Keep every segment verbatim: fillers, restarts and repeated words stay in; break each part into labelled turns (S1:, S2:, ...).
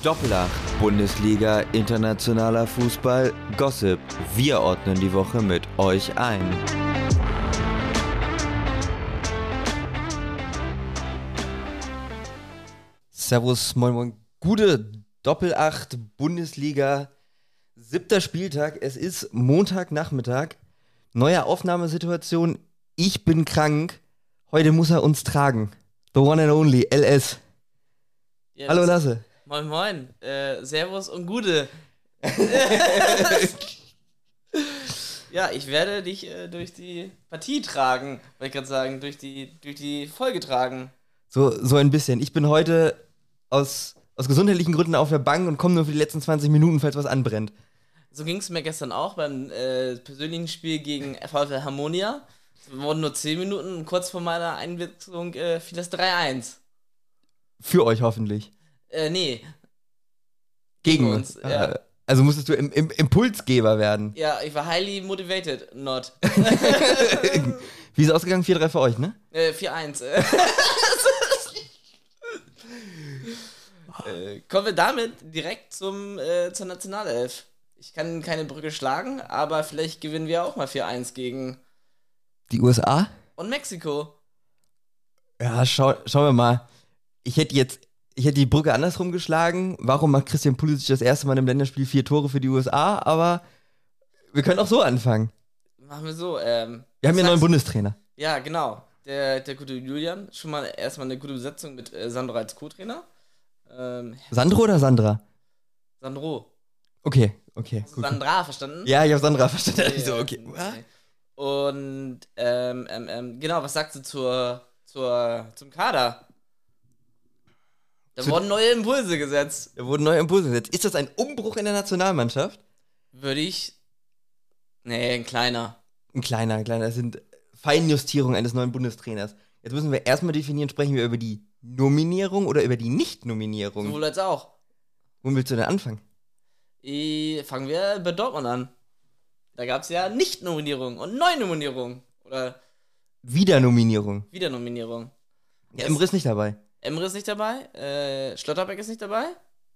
S1: Doppelacht, Bundesliga, internationaler Fußball, Gossip. Wir ordnen die Woche mit euch ein. Servus, moin moin. Gute Doppelacht, Bundesliga, siebter Spieltag. Es ist Montagnachmittag. Neue Aufnahmesituation. Ich bin krank. Heute muss er uns tragen. The one and only, L S.
S2: Ja,
S1: Hallo Lasse.
S2: Moin moin, äh, Servus und Gute. Ja, ich werde dich äh, durch die Partie tragen, wollte ich gerade sagen, durch die, durch die Folge tragen.
S1: So, so ein bisschen. Ich bin heute aus, aus gesundheitlichen Gründen auf der Bank und komme nur für die letzten zwanzig Minuten, falls was anbrennt.
S2: So ging es mir gestern auch beim äh, persönlichen Spiel gegen VfL Harmonia. Es wurden nur zehn Minuten und kurz vor meiner Einwechslung äh, fiel das drei eins.
S1: Für euch hoffentlich.
S2: Äh, nee.
S1: Gegen,
S2: Gegen
S1: uns.
S2: uns, ja.
S1: Also musstest du im, im Impulsgeber werden.
S2: Ja, ich war highly motivated, not.
S1: Wie ist es ausgegangen? vier drei für euch, ne?
S2: Äh, vier eins. äh, kommen wir damit direkt zum, äh, zur Nationalelf. Ich kann keine Brücke schlagen, aber vielleicht gewinnen wir auch mal vier eins gegen
S1: Die U S A?
S2: und Mexiko.
S1: Ja, schau, schauen wir mal. Ich hätte jetzt, ich hätte die Brücke andersrum geschlagen. Warum macht Christian Pulisic das erste Mal im Länderspiel vier Tore für die U S A? Aber wir können auch so anfangen.
S2: Machen wir so. Ähm,
S1: Wir haben ja einen
S2: was
S1: neuen
S2: sagst-
S1: Bundestrainer.
S2: Ja, genau. Der, der gute Julian. Schon mal erstmal eine gute Besetzung mit äh, Sandro als Co-Trainer. Ähm,
S1: Sandro oder Sandra?
S2: Sandro.
S1: Okay, okay.
S2: Hast du
S1: Gut.
S2: Sandra verstanden?
S1: Ja, ich habe Sandra verstanden.
S2: Ja,
S1: Ich so,
S2: ja,
S1: okay.
S2: okay. Und ähm, ähm, ähm, genau, was sagst du zur, zur, zum Kader? Da
S1: Zu-
S2: wurden neue Impulse gesetzt.
S1: Da wurden neue Impulse gesetzt. Ist das ein Umbruch in der Nationalmannschaft?
S2: Würde ich. Nee, ein kleiner.
S1: Ein kleiner, ein kleiner. Das sind Feinjustierungen eines neuen Bundestrainers. Jetzt müssen wir erstmal definieren, sprechen wir über die Nominierung oder über die Nicht-Nominierung?
S2: Sowohl als auch.
S1: Wo willst du denn anfangen?
S2: I, fangen wir bei Dortmund an. Da gab es ja Nicht-Nominierung und Neunominierung. Oder
S1: Wiedernominierung.
S2: Wiedernominierung.
S1: Ja, Emre ist nicht dabei.
S2: Emre ist nicht dabei, äh, Schlotterbeck ist nicht dabei.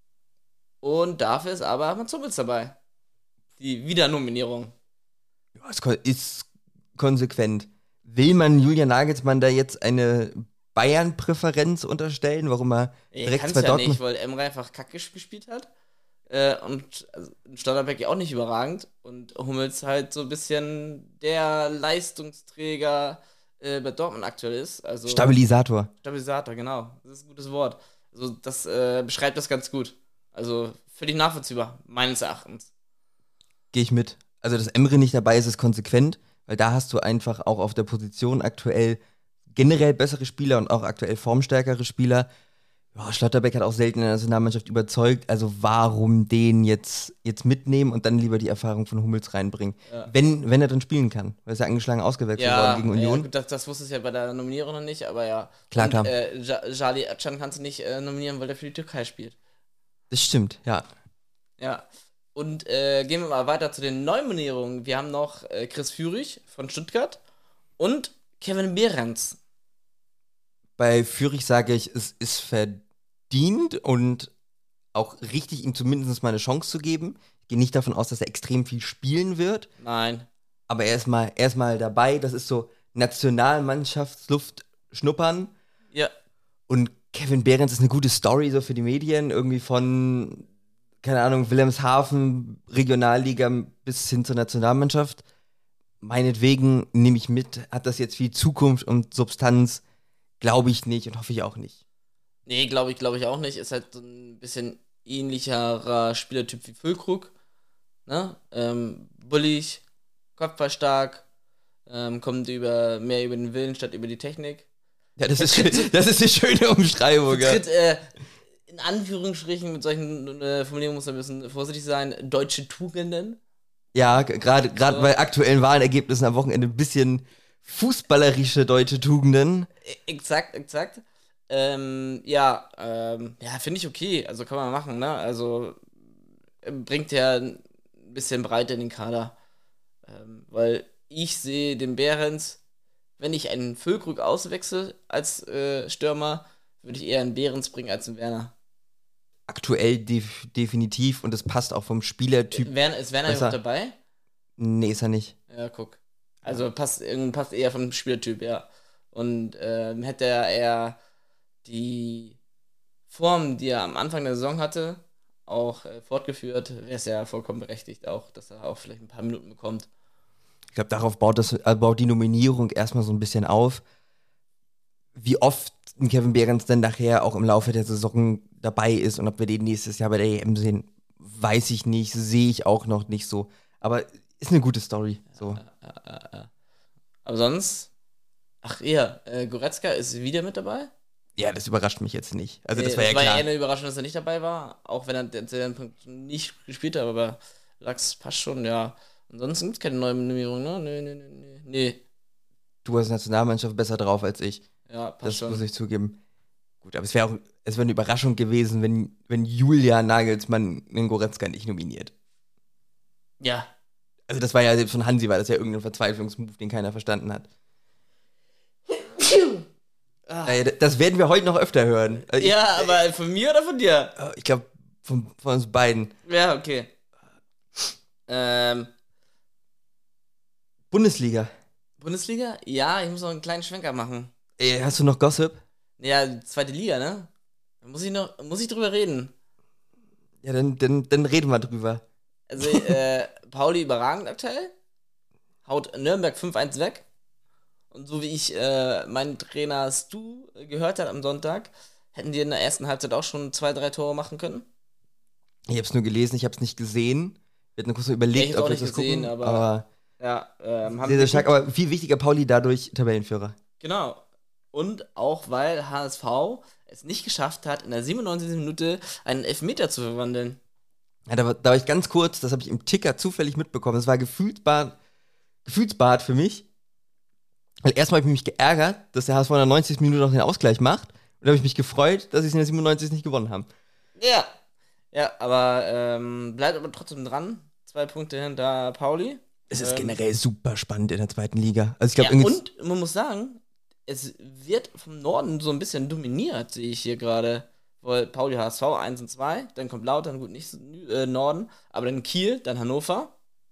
S2: Und dafür ist aber Mats Hummels dabei. Die Wiedernominierung.
S1: Ja, es ko- ist konsequent. Will man Julian Nagelsmann da jetzt eine Bayern-Präferenz unterstellen, warum er
S2: Ich
S1: direkt
S2: kann es
S1: bei
S2: ja
S1: Dortmund...
S2: nicht, weil Emre einfach kacke gespielt hat. Äh, und also, Schlotterbeck ja auch nicht überragend. Und Hummels halt so ein bisschen der Leistungsträger äh, bei Dortmund aktuell ist. Also
S1: Stabilisator.
S2: Stabilisator, genau. Das ist ein gutes Wort. Also das äh, beschreibt das ganz gut. Also völlig nachvollziehbar, meines Erachtens.
S1: Gehe ich mit. Also, dass Emre nicht dabei ist, ist konsequent, weil da hast du einfach auch auf der Position aktuell generell bessere Spieler und auch aktuell formstärkere Spieler. Ja, Schlotterbeck hat auch selten in der Nationalmannschaft überzeugt, also warum den jetzt, jetzt mitnehmen und dann lieber die Erfahrung von Hummels reinbringen?
S2: Ja.
S1: Wenn, wenn er dann spielen kann, weil er ist ja angeschlagen ausgewechselt
S2: Ja,
S1: worden gegen Union.
S2: ja gut, das, das wusste ich ja bei der Nominierung noch nicht, aber ja.
S1: Klar,
S2: Und,
S1: klar.
S2: Äh, Ja- Jali Özcan kannst du nicht äh, nominieren, weil der für die Türkei spielt.
S1: Das stimmt, ja.
S2: Ja. Und äh, gehen wir mal weiter zu den Neunominierungen. Wir haben noch äh, Chris Führig von Stuttgart und Kevin Behrens.
S1: Bei Fürich sage ich, es ist verdient und auch richtig, ihm zumindest mal eine Chance zu geben. Ich gehe nicht davon aus, dass er extrem viel spielen wird,
S2: Nein.
S1: aber er ist mal, er ist mal dabei. Das ist so Nationalmannschaftsluft schnuppern.
S2: Ja.
S1: Und Kevin Behrens ist eine gute Story so für die Medien, irgendwie von, keine Ahnung, Wilhelmshaven, Regionalliga bis hin zur Nationalmannschaft. Meinetwegen nehme ich mit, hat das jetzt viel Zukunft und Substanz, glaube ich nicht und hoffe ich auch nicht.
S2: Nee, glaube ich, glaube ich auch nicht. Ist halt so ein bisschen ähnlicherer Spielertyp wie Füllkrug. Ne? Ähm, bullig, kopfballstark, ähm, kommt über, mehr über den Willen statt über die Technik.
S1: Ja, das ist, schön- das ist die schöne Umschreibung. Ja.
S2: Tritt, äh, in Anführungsstrichen, mit solchen äh, Formulierungen muss man ein bisschen vorsichtig sein, deutsche Tugenden.
S1: Ja, g- gerade gerade
S2: So.
S1: bei aktuellen Wahlergebnissen am Wochenende ein bisschen fußballerische deutsche Tugenden.
S2: E- Exakt, exakt. Ähm, ja, ähm, ja, finde ich okay. Also kann man machen, ne? Also äh, bringt ja ein bisschen Breite in den Kader. Ähm, weil ich sehe den Behrens, wenn ich einen Füllkrug auswechsel als äh, Stürmer, würde ich eher einen Behrens bringen als einen Werner.
S1: aktuell def- definitiv und es passt auch vom Spielertyp.
S2: Wern, ist Werner
S1: besser.
S2: überhaupt dabei?
S1: Nee, ist er nicht.
S2: Ja, guck. Also passt, irgendwie- passt eher vom Spielertyp, ja. Und ähm, hätte er eher die Form, die er am Anfang der Saison hatte, auch äh, fortgeführt, wäre es ja vollkommen berechtigt auch, dass er auch vielleicht ein paar Minuten bekommt.
S1: Ich glaube, darauf baut, das, äh, baut die Nominierung erstmal so ein bisschen auf. Wie oft ein Kevin Behrens dann nachher auch im Laufe der Saison dabei ist und ob wir den nächstes Jahr bei der E M sehen, weiß ich nicht, sehe ich auch noch nicht so. Aber ist eine gute Story. So.
S2: Ja, ja, ja. Aber sonst, ach ja, äh, Goretzka ist wieder mit dabei.
S1: Ja, das überrascht mich jetzt nicht. Also das
S2: Nee,
S1: war ja
S2: war ja
S1: klar.
S2: eher eine Überraschung, dass er nicht dabei war, auch wenn er zu dem Punkt nicht gespielt hat, aber Lachs passt schon, ja. Ansonsten gibt es keine neue Nominierung, ne? Nee, nee, nee, nee. Nee.
S1: Du hast Nationalmannschaft besser drauf als ich.
S2: Ja, passt
S1: Das
S2: schon.
S1: muss ich zugeben. Gut, aber es wäre auch, es wäre eine Überraschung gewesen, wenn, wenn Julia Nagelsmann einen Goretzka nicht nominiert.
S2: Ja.
S1: Also das war ja selbst von Hansi, war das ja irgendein Verzweiflungsmove, den keiner verstanden hat.
S2: Ah.
S1: Äh, Das werden wir heute noch öfter hören. Also ich,
S2: Ja, aber von mir oder von dir?
S1: äh, Ich glaube, von, von uns beiden.
S2: Ja, okay. Ähm,
S1: Bundesliga.
S2: Bundesliga? Ja, ich muss noch einen kleinen Schwenker machen.
S1: Ey, hast du noch Gossip?
S2: Ja, zweite Liga, ne? Da muss ich noch, muss ich drüber reden.
S1: Ja, dann, dann, dann reden wir drüber.
S2: Also, äh, Pauli überragend aktuell. Haut Nürnberg fünf eins weg. Und so wie ich äh, meinen Trainer Stu gehört hat am Sonntag, hätten die in der ersten Halbzeit auch schon zwei, drei Tore machen können.
S1: Ich habe es nur gelesen, ich habe es nicht gesehen. Wir hatten kurz so
S2: Ja,
S1: überlegt,
S2: ich hab's
S1: ob
S2: auch
S1: wir
S2: nicht
S1: das
S2: gesehen,
S1: gucken.
S2: aber-
S1: aber
S2: Ja, ähm, haben
S1: sehr, sehr
S2: wir
S1: stark.
S2: gut-
S1: Aber viel wichtiger, Pauli dadurch Tabellenführer.
S2: Genau. Und auch weil H S V es nicht geschafft hat, in der siebenundneunzigsten Minute einen Elfmeter zu verwandeln.
S1: Ja, da, war, da war ich ganz kurz, das habe ich im Ticker zufällig mitbekommen. Das war gefühlsbad, gefühlsbad für mich. Weil erstmal habe ich mich geärgert, dass der H S V in der neunzigsten Minute noch den Ausgleich macht. Und da habe ich mich gefreut, dass sie es in der siebenundneunzigsten nicht gewonnen haben.
S2: Ja. Ja, aber ähm, bleibt aber trotzdem dran. Zwei Punkte hinter Pauli.
S1: Es ist
S2: Ähm,
S1: generell super spannend in der zweiten Liga. Also ich glaube,
S2: Ja,
S1: irgendwie.
S2: und man muss sagen, es wird vom Norden so ein bisschen dominiert, sehe ich hier gerade. Weil Pauli H S V eins und zwei, dann kommt Lautern, gut, nicht so, äh, Norden, aber dann Kiel, dann Hannover.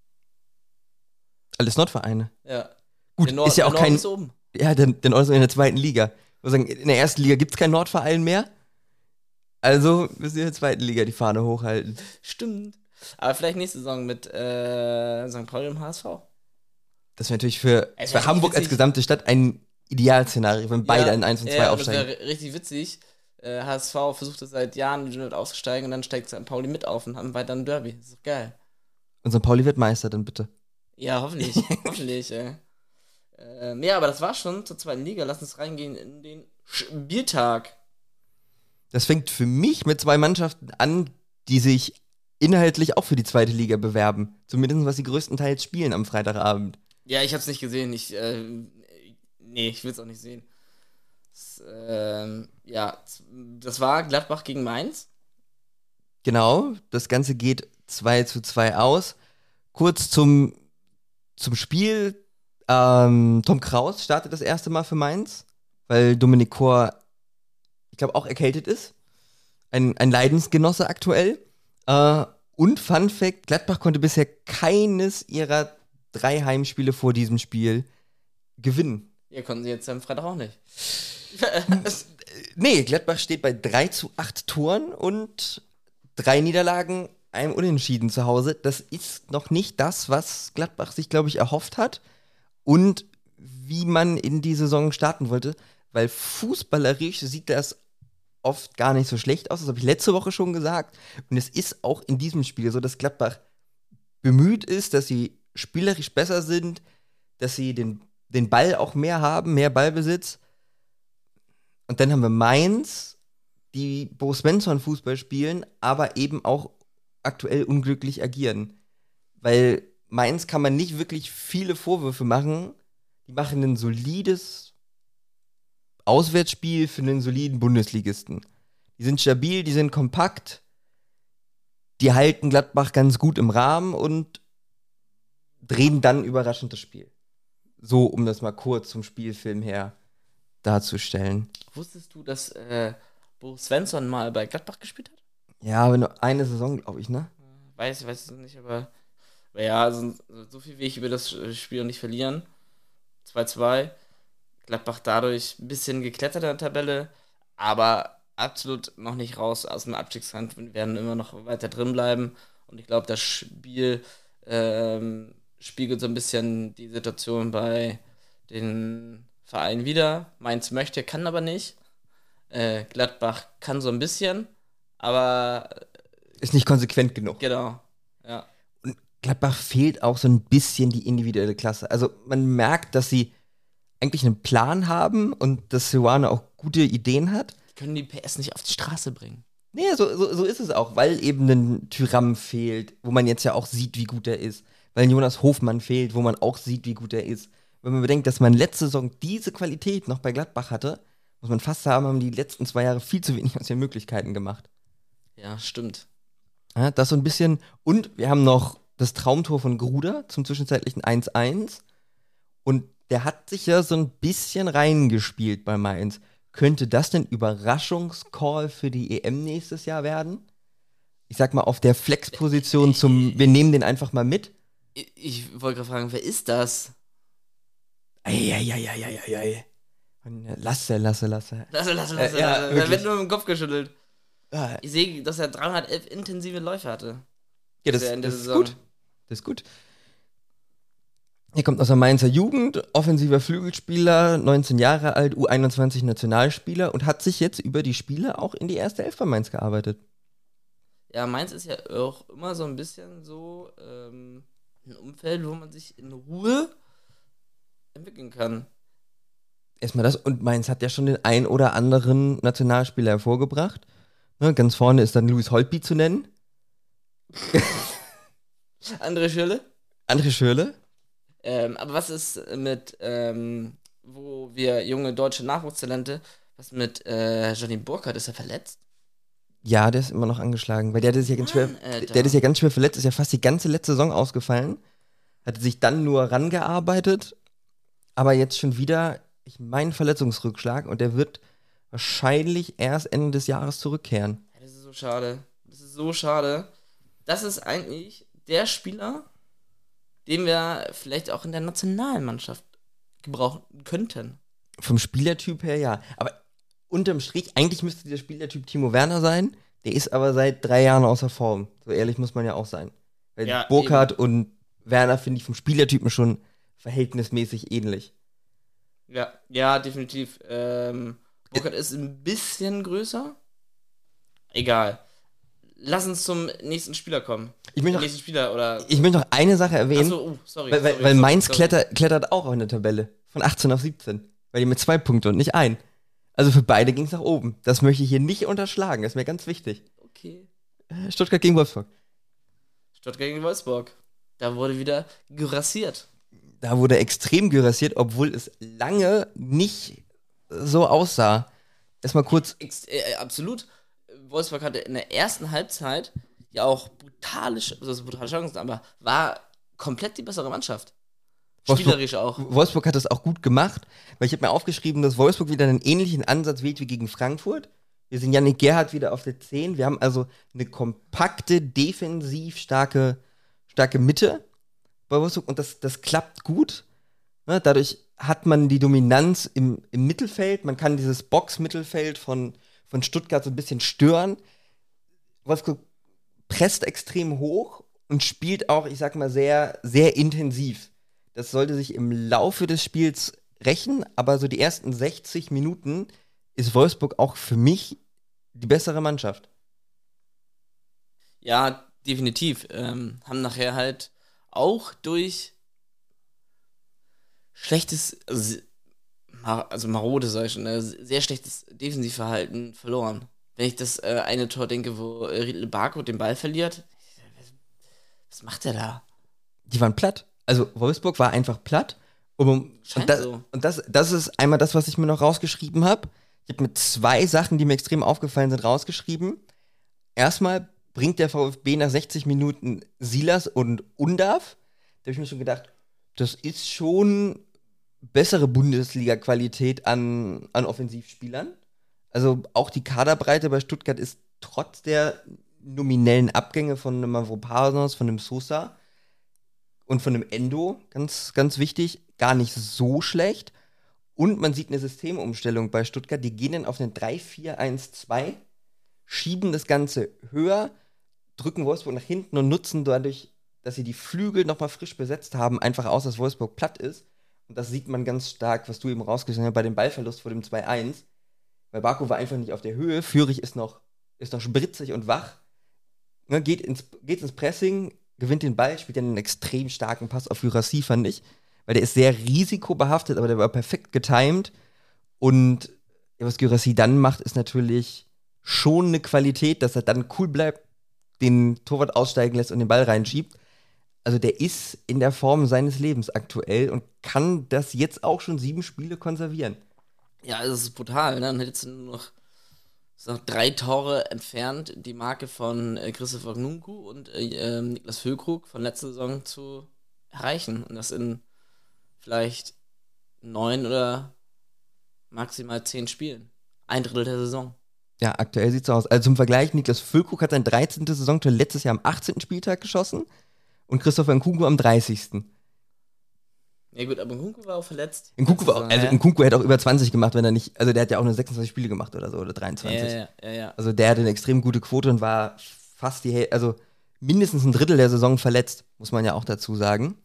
S1: Alles Nordvereine.
S2: Ja.
S1: Gut,
S2: Der Nord-
S1: ist ja
S2: der
S1: auch
S2: Norden
S1: kein.
S2: ist oben.
S1: Ja, dann, dann also in der zweiten Liga. Ich muss sagen, in der ersten Liga gibt es keinen Nordverein mehr. Also müssen wir in der zweiten Liga die Fahne hochhalten.
S2: Stimmt. Aber vielleicht nächste Saison mit äh, Sankt Pauli und H S V.
S1: Das wäre natürlich für,
S2: Es
S1: für
S2: wär
S1: Hamburg
S2: richtig
S1: als gesamte Stadt ein Idealszenario, wenn beide
S2: Ja,
S1: in eins und zwei
S2: ja,
S1: aufsteigen.
S2: Das wäre richtig witzig. Äh, H S V versucht es seit Jahren mit auszusteigen und dann steigt Sankt Pauli mit auf und haben weiter ein Derby. Das ist doch geil.
S1: Und Sankt Pauli wird Meister, dann bitte.
S2: Ja, hoffentlich. hoffentlich, ey. Ähm, ja, aber das war's schon zur zweiten Liga. Lass uns reingehen in den Spieltag.
S1: Das fängt für mich mit zwei Mannschaften an, die sich inhaltlich auch für die zweite Liga bewerben. Zumindest was sie größtenteils spielen am Freitagabend.
S2: Ja, ich hab's nicht gesehen. Ich, äh, nee, ich will's auch nicht sehen. Das, ähm, ja, das war Gladbach gegen Mainz.
S1: Genau, das Ganze geht zwei zu zwei aus. Kurz zum, zum Spiel. Ähm, Tom Kraus startet das erste Mal für Mainz, weil Dominik Kor, ich glaube, auch erkältet ist. Ein, ein Leidensgenosse aktuell. Äh, und Fun Fact: Gladbach konnte bisher keines ihrer drei Heimspiele vor diesem Spiel gewinnen.
S2: Ihr konnten sie jetzt am Freitag auch nicht.
S1: Nee, Gladbach steht bei drei zu acht Toren und drei Niederlagen, einem Unentschieden zu Hause. Das ist noch nicht das, was Gladbach sich, glaube ich, erhofft hat und wie man in die Saison starten wollte, weil fußballerisch sieht das oft gar nicht so schlecht aus. Das habe ich letzte Woche schon gesagt. Und es ist auch in diesem Spiel so, dass Gladbach bemüht ist, dass sie spielerisch besser sind, dass sie den, den Ball auch mehr haben, mehr Ballbesitz. Und dann haben wir Mainz, die Bo Svensson Fußball spielen, aber eben auch aktuell unglücklich agieren. Weil Mainz kann man nicht wirklich viele Vorwürfe machen. Die machen ein solides Auswärtsspiel für einen soliden Bundesligisten. Die sind stabil, die sind kompakt, die halten Gladbach ganz gut im Rahmen und drehen dann überraschend das Spiel. So, um das mal kurz zum Spielfilm her darzustellen.
S2: Wusstest du, dass äh, Bo Svensson mal bei Gladbach gespielt hat?
S1: Ja, aber nur eine Saison, glaube ich, ne?
S2: Weiß, weiß es nicht, aber, aber ja, also, so viel will ich über das Spiel noch nicht verlieren. zwei zwei. Gladbach dadurch ein bisschen geklettert in der Tabelle, aber absolut noch nicht raus aus dem Abstiegskampf. Wir werden immer noch weiter drin bleiben. Und ich glaube, das Spiel ähm, spiegelt so ein bisschen die Situation bei den Vereinen wider. Mainz möchte, kann aber nicht. Äh, Gladbach kann so ein bisschen, aber
S1: Ist nicht konsequent genug.
S2: genau, ja.
S1: Und Gladbach fehlt auch so ein bisschen die individuelle Klasse. Also man merkt, dass sie eigentlich einen Plan haben und dass Seoane auch gute Ideen hat.
S2: Die können die P S nicht auf die Straße bringen.
S1: Nee, so, so, so ist es auch, weil eben ein Thuram fehlt, wo man jetzt ja auch sieht, wie gut er ist. Weil ein Jonas Hofmann fehlt, wo man auch sieht, wie gut er ist. Wenn man bedenkt, dass man letzte Saison diese Qualität noch bei Gladbach hatte, muss man fast sagen, haben die letzten zwei Jahre viel zu wenig aus ihren Möglichkeiten gemacht.
S2: Ja, stimmt.
S1: Ja, das so ein bisschen. Und wir haben noch das Traumtor von Gruder zum zwischenzeitlichen eins eins. Und der hat sich ja so ein bisschen reingespielt bei Mainz. Könnte das denn Überraschungscall für die E M nächstes Jahr werden? Ich sag mal, auf der Flex-Position zum, wir nehmen den einfach mal mit.
S2: Ich, ich wollte gerade fragen, wer ist das?
S1: Eieieiei. Lasse, lasse, lasse.
S2: Lasse, lasse, lasse.
S1: Äh, ja,
S2: lasse. Da
S1: wirklich.
S2: wird nur im Kopf geschüttelt.
S1: Ja,
S2: Ich sehe, dass er dreihundertelf intensive Läufe hatte.
S1: ja, das,
S2: Bisher in der
S1: das ist
S2: Saison.
S1: gut. Das ist gut. Er kommt aus der Mainzer Jugend, offensiver Flügelspieler, neunzehn Jahre alt, U einundzwanzig Nationalspieler und hat sich jetzt über die Spiele auch in die erste Elf bei Mainz gearbeitet.
S2: Ja, Mainz ist ja auch immer so ein bisschen so ähm, ein Umfeld, wo man sich in Ruhe entwickeln kann.
S1: Erstmal das, und Mainz hat ja schon den ein oder anderen Nationalspieler hervorgebracht. Ne, ganz vorne ist dann Louis Holtby zu nennen.
S2: Andere Schülle.
S1: André Schürrle.
S2: Ähm, aber was ist mit, ähm, wo wir junge deutsche Nachwuchstalente, was mit äh, Johnny Burkhardt, ist er verletzt?
S1: Ja, der ist immer noch angeschlagen, weil der hat sich ja ganz schwer,
S2: Mann, Alter.
S1: der hat sich ja ganz schwer verletzt, ist ja fast die ganze letzte Saison ausgefallen. Hatte sich dann nur rangearbeitet, aber jetzt schon wieder, ich meine, Verletzungsrückschlag und der wird wahrscheinlich erst Ende des Jahres zurückkehren.
S2: Ja, das ist so schade. Das ist so schade. Das ist eigentlich der Spieler, den wir vielleicht auch in der Nationalmannschaft gebrauchen könnten.
S1: Vom Spielertyp her ja, aber unterm Strich, eigentlich müsste der Spielertyp Timo Werner sein, der ist aber seit drei Jahren außer Form. So ehrlich muss man ja auch sein. Weil
S2: Ja,
S1: Burkhardt und Werner finde ich vom Spielertypen schon verhältnismäßig ähnlich.
S2: Ja, ja, definitiv. Ähm, Burkhardt ist ein bisschen größer. Egal. Lass uns zum nächsten Spieler kommen.
S1: Ich möchte noch,
S2: nächsten Spieler oder.
S1: ich möchte noch eine Sache erwähnen,
S2: Achso, uh, sorry.
S1: weil, weil,
S2: sorry,
S1: weil
S2: sorry,
S1: Mainz
S2: sorry.
S1: Kletter, klettert auch in der Tabelle. Von achtzehn auf siebzehn. Weil die mit zwei Punkten und nicht ein. Also für beide ging es nach oben. Das möchte ich hier nicht unterschlagen. Das ist mir ganz wichtig.
S2: Okay.
S1: Äh, Stuttgart gegen Wolfsburg.
S2: Stuttgart gegen Wolfsburg. Da wurde wieder gerassiert.
S1: Da wurde extrem gerassiert, obwohl es lange nicht so aussah. Erstmal kurz.
S2: Ex äh, absolut. Wolfsburg hatte in der ersten Halbzeit ja auch brutale, Sch- also brutale Chancen, aber war komplett die bessere Mannschaft.
S1: Wolfsburg-
S2: Spielerisch auch.
S1: Wolfsburg hat das auch gut gemacht, weil ich habe mir aufgeschrieben, dass Wolfsburg wieder einen ähnlichen Ansatz wählt wie gegen Frankfurt. Wir sehen Yannick Gerhardt wieder auf der zehn. Wir haben also eine kompakte, defensiv starke, starke Mitte bei Wolfsburg und das, das klappt gut. Ne, dadurch hat man die Dominanz im, im Mittelfeld. Man kann dieses Box-Mittelfeld von, von Stuttgart so ein bisschen stören. Wolfsburg presst extrem hoch und spielt auch, ich sag mal, sehr, sehr intensiv. Das sollte sich im Laufe des Spiels rächen, aber so die ersten sechzig Minuten ist Wolfsburg auch für mich die bessere Mannschaft.
S2: Ja, definitiv. Ähm, haben nachher halt auch durch schlechtes, also, mar- also marode, sag ich schon, äh, sehr schlechtes Defensivverhalten verloren. Wenn ich das äh, eine Tor denke, wo äh, Riedle Barco den Ball verliert, was macht der da?
S1: Die waren platt. Also Wolfsburg war einfach platt. Und, und,
S2: Scheint
S1: das,
S2: so.
S1: und das, das ist einmal das, was ich mir noch rausgeschrieben habe. Ich habe mir zwei Sachen, die mir extrem aufgefallen sind, rausgeschrieben. Erstmal bringt der VfB nach sechzig Minuten Silas und Undav. Da habe ich mir schon gedacht, das ist schon bessere Bundesliga-Qualität an, an Offensivspielern. Also auch die Kaderbreite bei Stuttgart ist trotz der nominellen Abgänge von einem Mavropanos, von einem Sosa und von einem Endo, ganz, ganz wichtig, gar nicht so schlecht. Und man sieht eine Systemumstellung bei Stuttgart, die gehen dann auf einen drei vier eins zwei, schieben das Ganze höher, drücken Wolfsburg nach hinten und nutzen dadurch, dass sie die Flügel nochmal frisch besetzt haben, einfach aus, dass Wolfsburg platt ist. Und das sieht man ganz stark, was du eben rausgestellt hast, bei dem Ballverlust vor dem zwei eins. Weil Baku war einfach nicht auf der Höhe, Führig ist noch, ist noch spritzig und wach, ne, geht, ins, geht ins Pressing, gewinnt den Ball, spielt dann einen extrem starken Pass auf Gyrassi, fand ich. Weil der ist sehr risikobehaftet, aber der war perfekt getimed. Und was Gyrassi dann macht, ist natürlich schon eine Qualität, dass er dann cool bleibt, den Torwart aussteigen lässt und den Ball reinschiebt. Also der ist in der Form seines Lebens aktuell und kann das jetzt auch schon sieben Spiele konservieren.
S2: Ja, es ist brutal, ne? Dann hättest du nur noch, noch drei Tore entfernt, die Marke von äh, Christopher Nkunku und äh, äh, Niklas Füllkrug von letzter Saison zu erreichen. Und das in vielleicht neun oder maximal zehn Spielen. Ein Drittel der Saison.
S1: Ja, aktuell sieht es so aus. Also zum Vergleich, Niklas Füllkrug hat sein dreizehnte Saisontor letztes Jahr am achtzehnten Spieltag geschossen und Christopher Nkunku am dreißigsten
S2: Ja gut, aber Nkunku war auch verletzt.
S1: Nkunku, war auch, also Nkunku hätte auch über zwanzig gemacht, wenn er nicht, also der hat ja auch nur sechsundzwanzig Spiele gemacht oder so, oder dreiundzwanzig.
S2: Ja, ja, ja, ja.
S1: Also der hatte eine extrem gute Quote und war fast die Hälfte, also mindestens ein Drittel der Saison verletzt, muss man ja auch dazu sagen.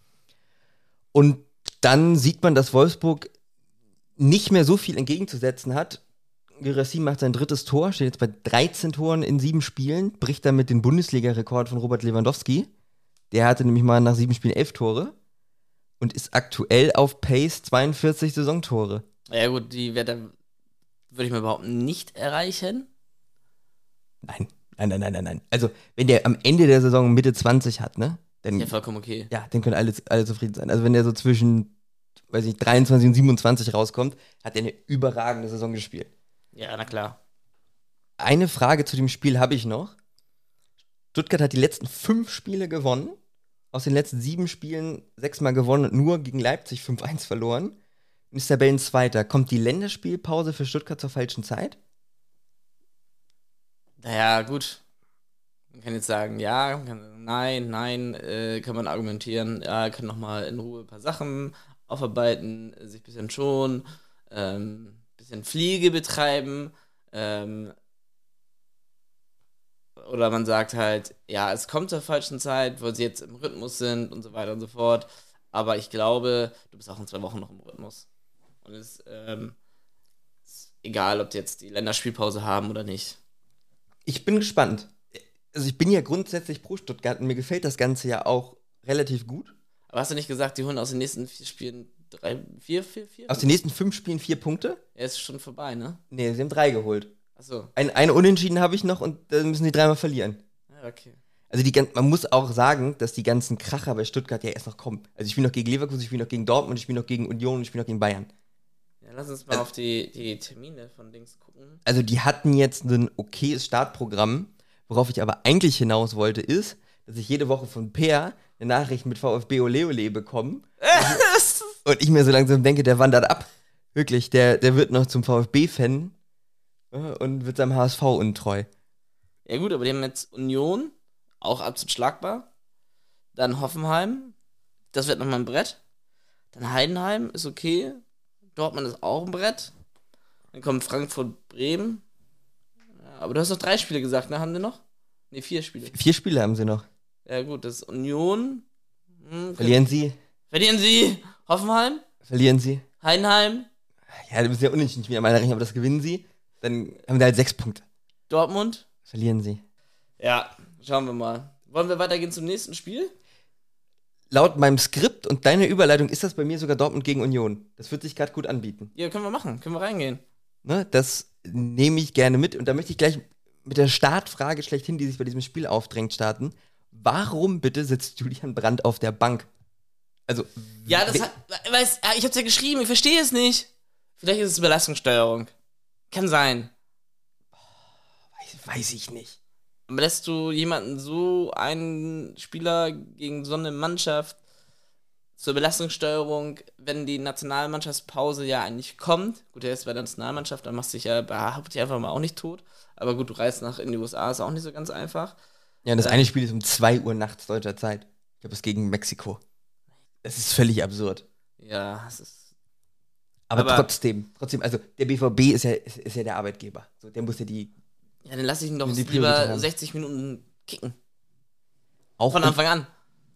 S1: Und dann sieht man, dass Wolfsburg nicht mehr so viel entgegenzusetzen hat. Gyrassi macht sein drittes Tor, steht jetzt bei dreizehn Toren in sieben Spielen, bricht damit den Bundesliga-Rekord von Robert Lewandowski. Der hatte nämlich mal nach sieben Spielen elf Tore und ist aktuell auf Pace zweiundvierzig Saisontore.
S2: Ja gut, die wird er, würde ich mal behaupten, nicht erreichen.
S1: Nein, nein, nein, nein, nein, nein. Also, wenn der am Ende der Saison Mitte zwanzig hat, ne? Dann,
S2: ja, vollkommen okay.
S1: Ja, dann können alle, alle zufrieden sein. Also, wenn der so zwischen, weiß ich, dreiundzwanzig und siebenundzwanzig rauskommt, hat er eine überragende Saison gespielt.
S2: Ja, na klar.
S1: Eine Frage zu dem Spiel habe ich noch. Stuttgart hat die letzten fünf Spiele gewonnen. Aus den letzten sieben Spielen sechsmal gewonnen und nur gegen Leipzig fünf eins verloren. Und ist Tabellenzweiter. Kommt die Länderspielpause für Stuttgart zur falschen Zeit?
S2: Naja, gut. Man kann jetzt sagen, ja, kann, nein, nein, äh, kann man argumentieren. Ja, kann nochmal in Ruhe ein paar Sachen aufarbeiten, sich ein bisschen schonen, ähm, bisschen Pflege betreiben, ähm, oder man sagt halt, ja, es kommt zur falschen Zeit, weil sie jetzt im Rhythmus sind und so weiter und so fort. Aber ich glaube, du bist auch in zwei Wochen noch im Rhythmus. Und es ähm, ist egal, ob die jetzt die Länderspielpause haben oder nicht.
S1: Ich bin gespannt. Also ich bin ja grundsätzlich pro Stuttgart und mir gefällt das Ganze ja auch relativ gut.
S2: Aber hast du nicht gesagt, die holen aus den nächsten vier Spielen drei, vier, vier, vier?
S1: Aus den nächsten fünf Spielen vier Punkte?
S2: Er ist schon vorbei, ne?
S1: Nee, sie haben drei geholt.
S2: Achso.
S1: Ein, eine Unentschieden habe ich noch und dann müssen die dreimal verlieren.
S2: Ja, okay.
S1: Also die, man muss auch sagen, dass die ganzen Kracher bei Stuttgart ja erst noch kommen. Also ich spiele noch gegen Leverkusen, ich spiele noch gegen Dortmund, ich spiele noch gegen Union und ich spiele noch gegen Bayern.
S2: Ja, lass uns mal
S1: also,
S2: auf die, die Termine von Dings gucken.
S1: Also die hatten jetzt ein okayes Startprogramm. Worauf ich aber eigentlich hinaus wollte, ist, dass ich jede Woche von Peer eine Nachricht mit VfB Ole Ole bekomme. Und ich mir so langsam denke, der wandert ab. Wirklich, der, der wird noch zum VfB-Fan und wird seinem H S V untreu.
S2: Ja gut, aber die haben jetzt Union, auch absolut schlagbar. Dann Hoffenheim, das wird nochmal ein Brett. Dann Heidenheim ist okay. Dortmund ist auch ein Brett. Dann kommt Frankfurt, Bremen. Ja, aber du hast noch drei Spiele gesagt, ne? Haben die noch? Ne, vier Spiele.
S1: Vier Spiele haben sie noch.
S2: Ja gut, das ist Union. Hm,
S1: Verlieren sie.
S2: Verlieren sie. Hoffenheim.
S1: Verlieren sie.
S2: Heidenheim.
S1: Ja, du bist ja unentschieden wieder meiner Rechnung, aber das gewinnen sie. Dann haben sie halt sechs Punkte.
S2: Dortmund.
S1: Verlieren sie.
S2: Ja, schauen wir mal. Wollen wir weitergehen zum nächsten Spiel?
S1: Laut meinem Skript und deiner Überleitung ist das bei mir sogar Dortmund gegen Union. Das wird sich gerade gut anbieten.
S2: Ja, können wir machen. Können wir reingehen.
S1: Ne, das nehme ich gerne mit. Und da möchte ich gleich mit der Startfrage schlechthin, die sich bei diesem Spiel aufdrängt, starten. Warum bitte sitzt Julian Brandt auf der Bank? Also,
S2: ja, das hat, weiß, ich hab's ja geschrieben, ich verstehe es nicht. Vielleicht ist es Belastungssteuerung. Kann sein.
S1: Weiß, weiß ich nicht.
S2: Aber lässt du jemanden so, einen Spieler gegen so eine Mannschaft zur Belastungssteuerung, wenn die Nationalmannschaftspause ja eigentlich kommt. Gut, er ist bei der Nationalmannschaft, dann machst du dich ja, behaupte ich einfach mal auch nicht tot. Aber gut, du reist nach in die U S A, ist auch nicht so ganz einfach.
S1: Ja, und das
S2: Äh,
S1: eine Spiel ist um zwei Uhr nachts deutscher Zeit. Ich glaube, es ist gegen Mexiko. Das ist völlig absurd.
S2: Ja, es ist.
S1: Aber,
S2: Aber-
S1: trotzdem, trotzdem, also der B V B ist ja, ist, ist ja der Arbeitgeber. So, der muss ja die
S2: Ja, dann lass ich ihn doch
S1: Die Priorität
S2: lieber
S1: haben.
S2: sechzig Minuten kicken.
S1: auch
S2: Von Anfang an.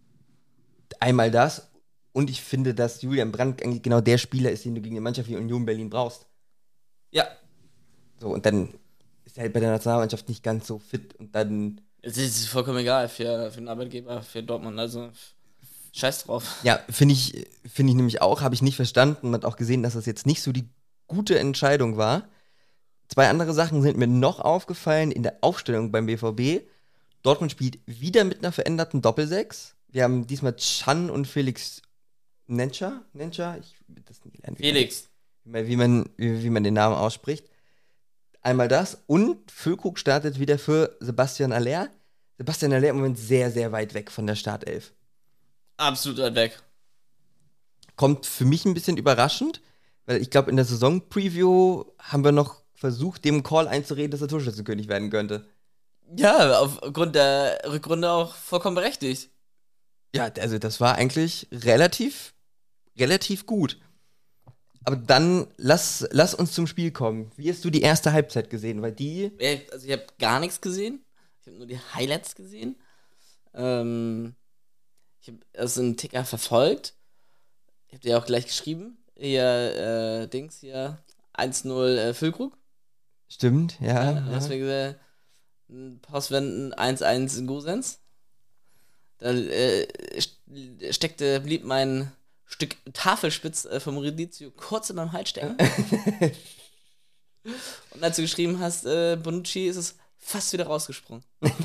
S1: einmal das. Und ich finde, dass Julian Brandt eigentlich genau der Spieler ist, den du gegen eine Mannschaft wie Union Berlin brauchst.
S2: Ja.
S1: So, und dann ist er halt bei der Nationalmannschaft nicht ganz so fit. Und dann,
S2: Es ist vollkommen egal für, für den Arbeitgeber, für Dortmund. Also, scheiß drauf.
S1: ja, finde ich, finde ich nämlich auch, habe ich nicht verstanden. Man hat auch gesehen, dass das jetzt nicht so die gute Entscheidung war. Zwei andere Sachen sind mir noch aufgefallen in der Aufstellung beim B V B. Dortmund spielt wieder mit einer veränderten Doppelsechs. Wir haben diesmal Chan und Felix Nencha. Nencha? Ich hab das nie gelernt.
S2: Felix.
S1: Wie man, wie, man, wie, wie man den Namen ausspricht. Einmal das. Und Füllkrug startet wieder für Sebastian Aller. Sebastian Aller im Moment sehr, sehr weit weg von der Startelf.
S2: Absolut weit weg.
S1: Kommt für mich ein bisschen überraschend, weil ich glaube, in der Saison-Preview haben wir noch versucht, dem Call einzureden, dass er Torschützenkönig werden könnte.
S2: Ja, aufgrund der Rückrunde auch vollkommen berechtigt.
S1: Ja, also das war eigentlich relativ, relativ gut. Aber dann lass, lass uns zum Spiel kommen. Wie hast du die erste Halbzeit gesehen? Weil die,
S2: Ja, Also ich habe gar nichts gesehen. Ich habe nur die Highlights gesehen. Ähm, ich habe es im Ticker verfolgt. Ich habe dir auch gleich geschrieben. Hier, äh, Dings hier, eins null äh, Füllkrug.
S1: stimmt, ja.
S2: Ja, hast
S1: ja.
S2: du gesagt, Postwenden eins eins in Gosens. Da äh, st- steckte, blieb mein Stück Tafelspitz äh, vom Redizio kurz in meinem Hals stecken. Und als du geschrieben hast, äh, Bonucci, ist es fast wieder rausgesprungen.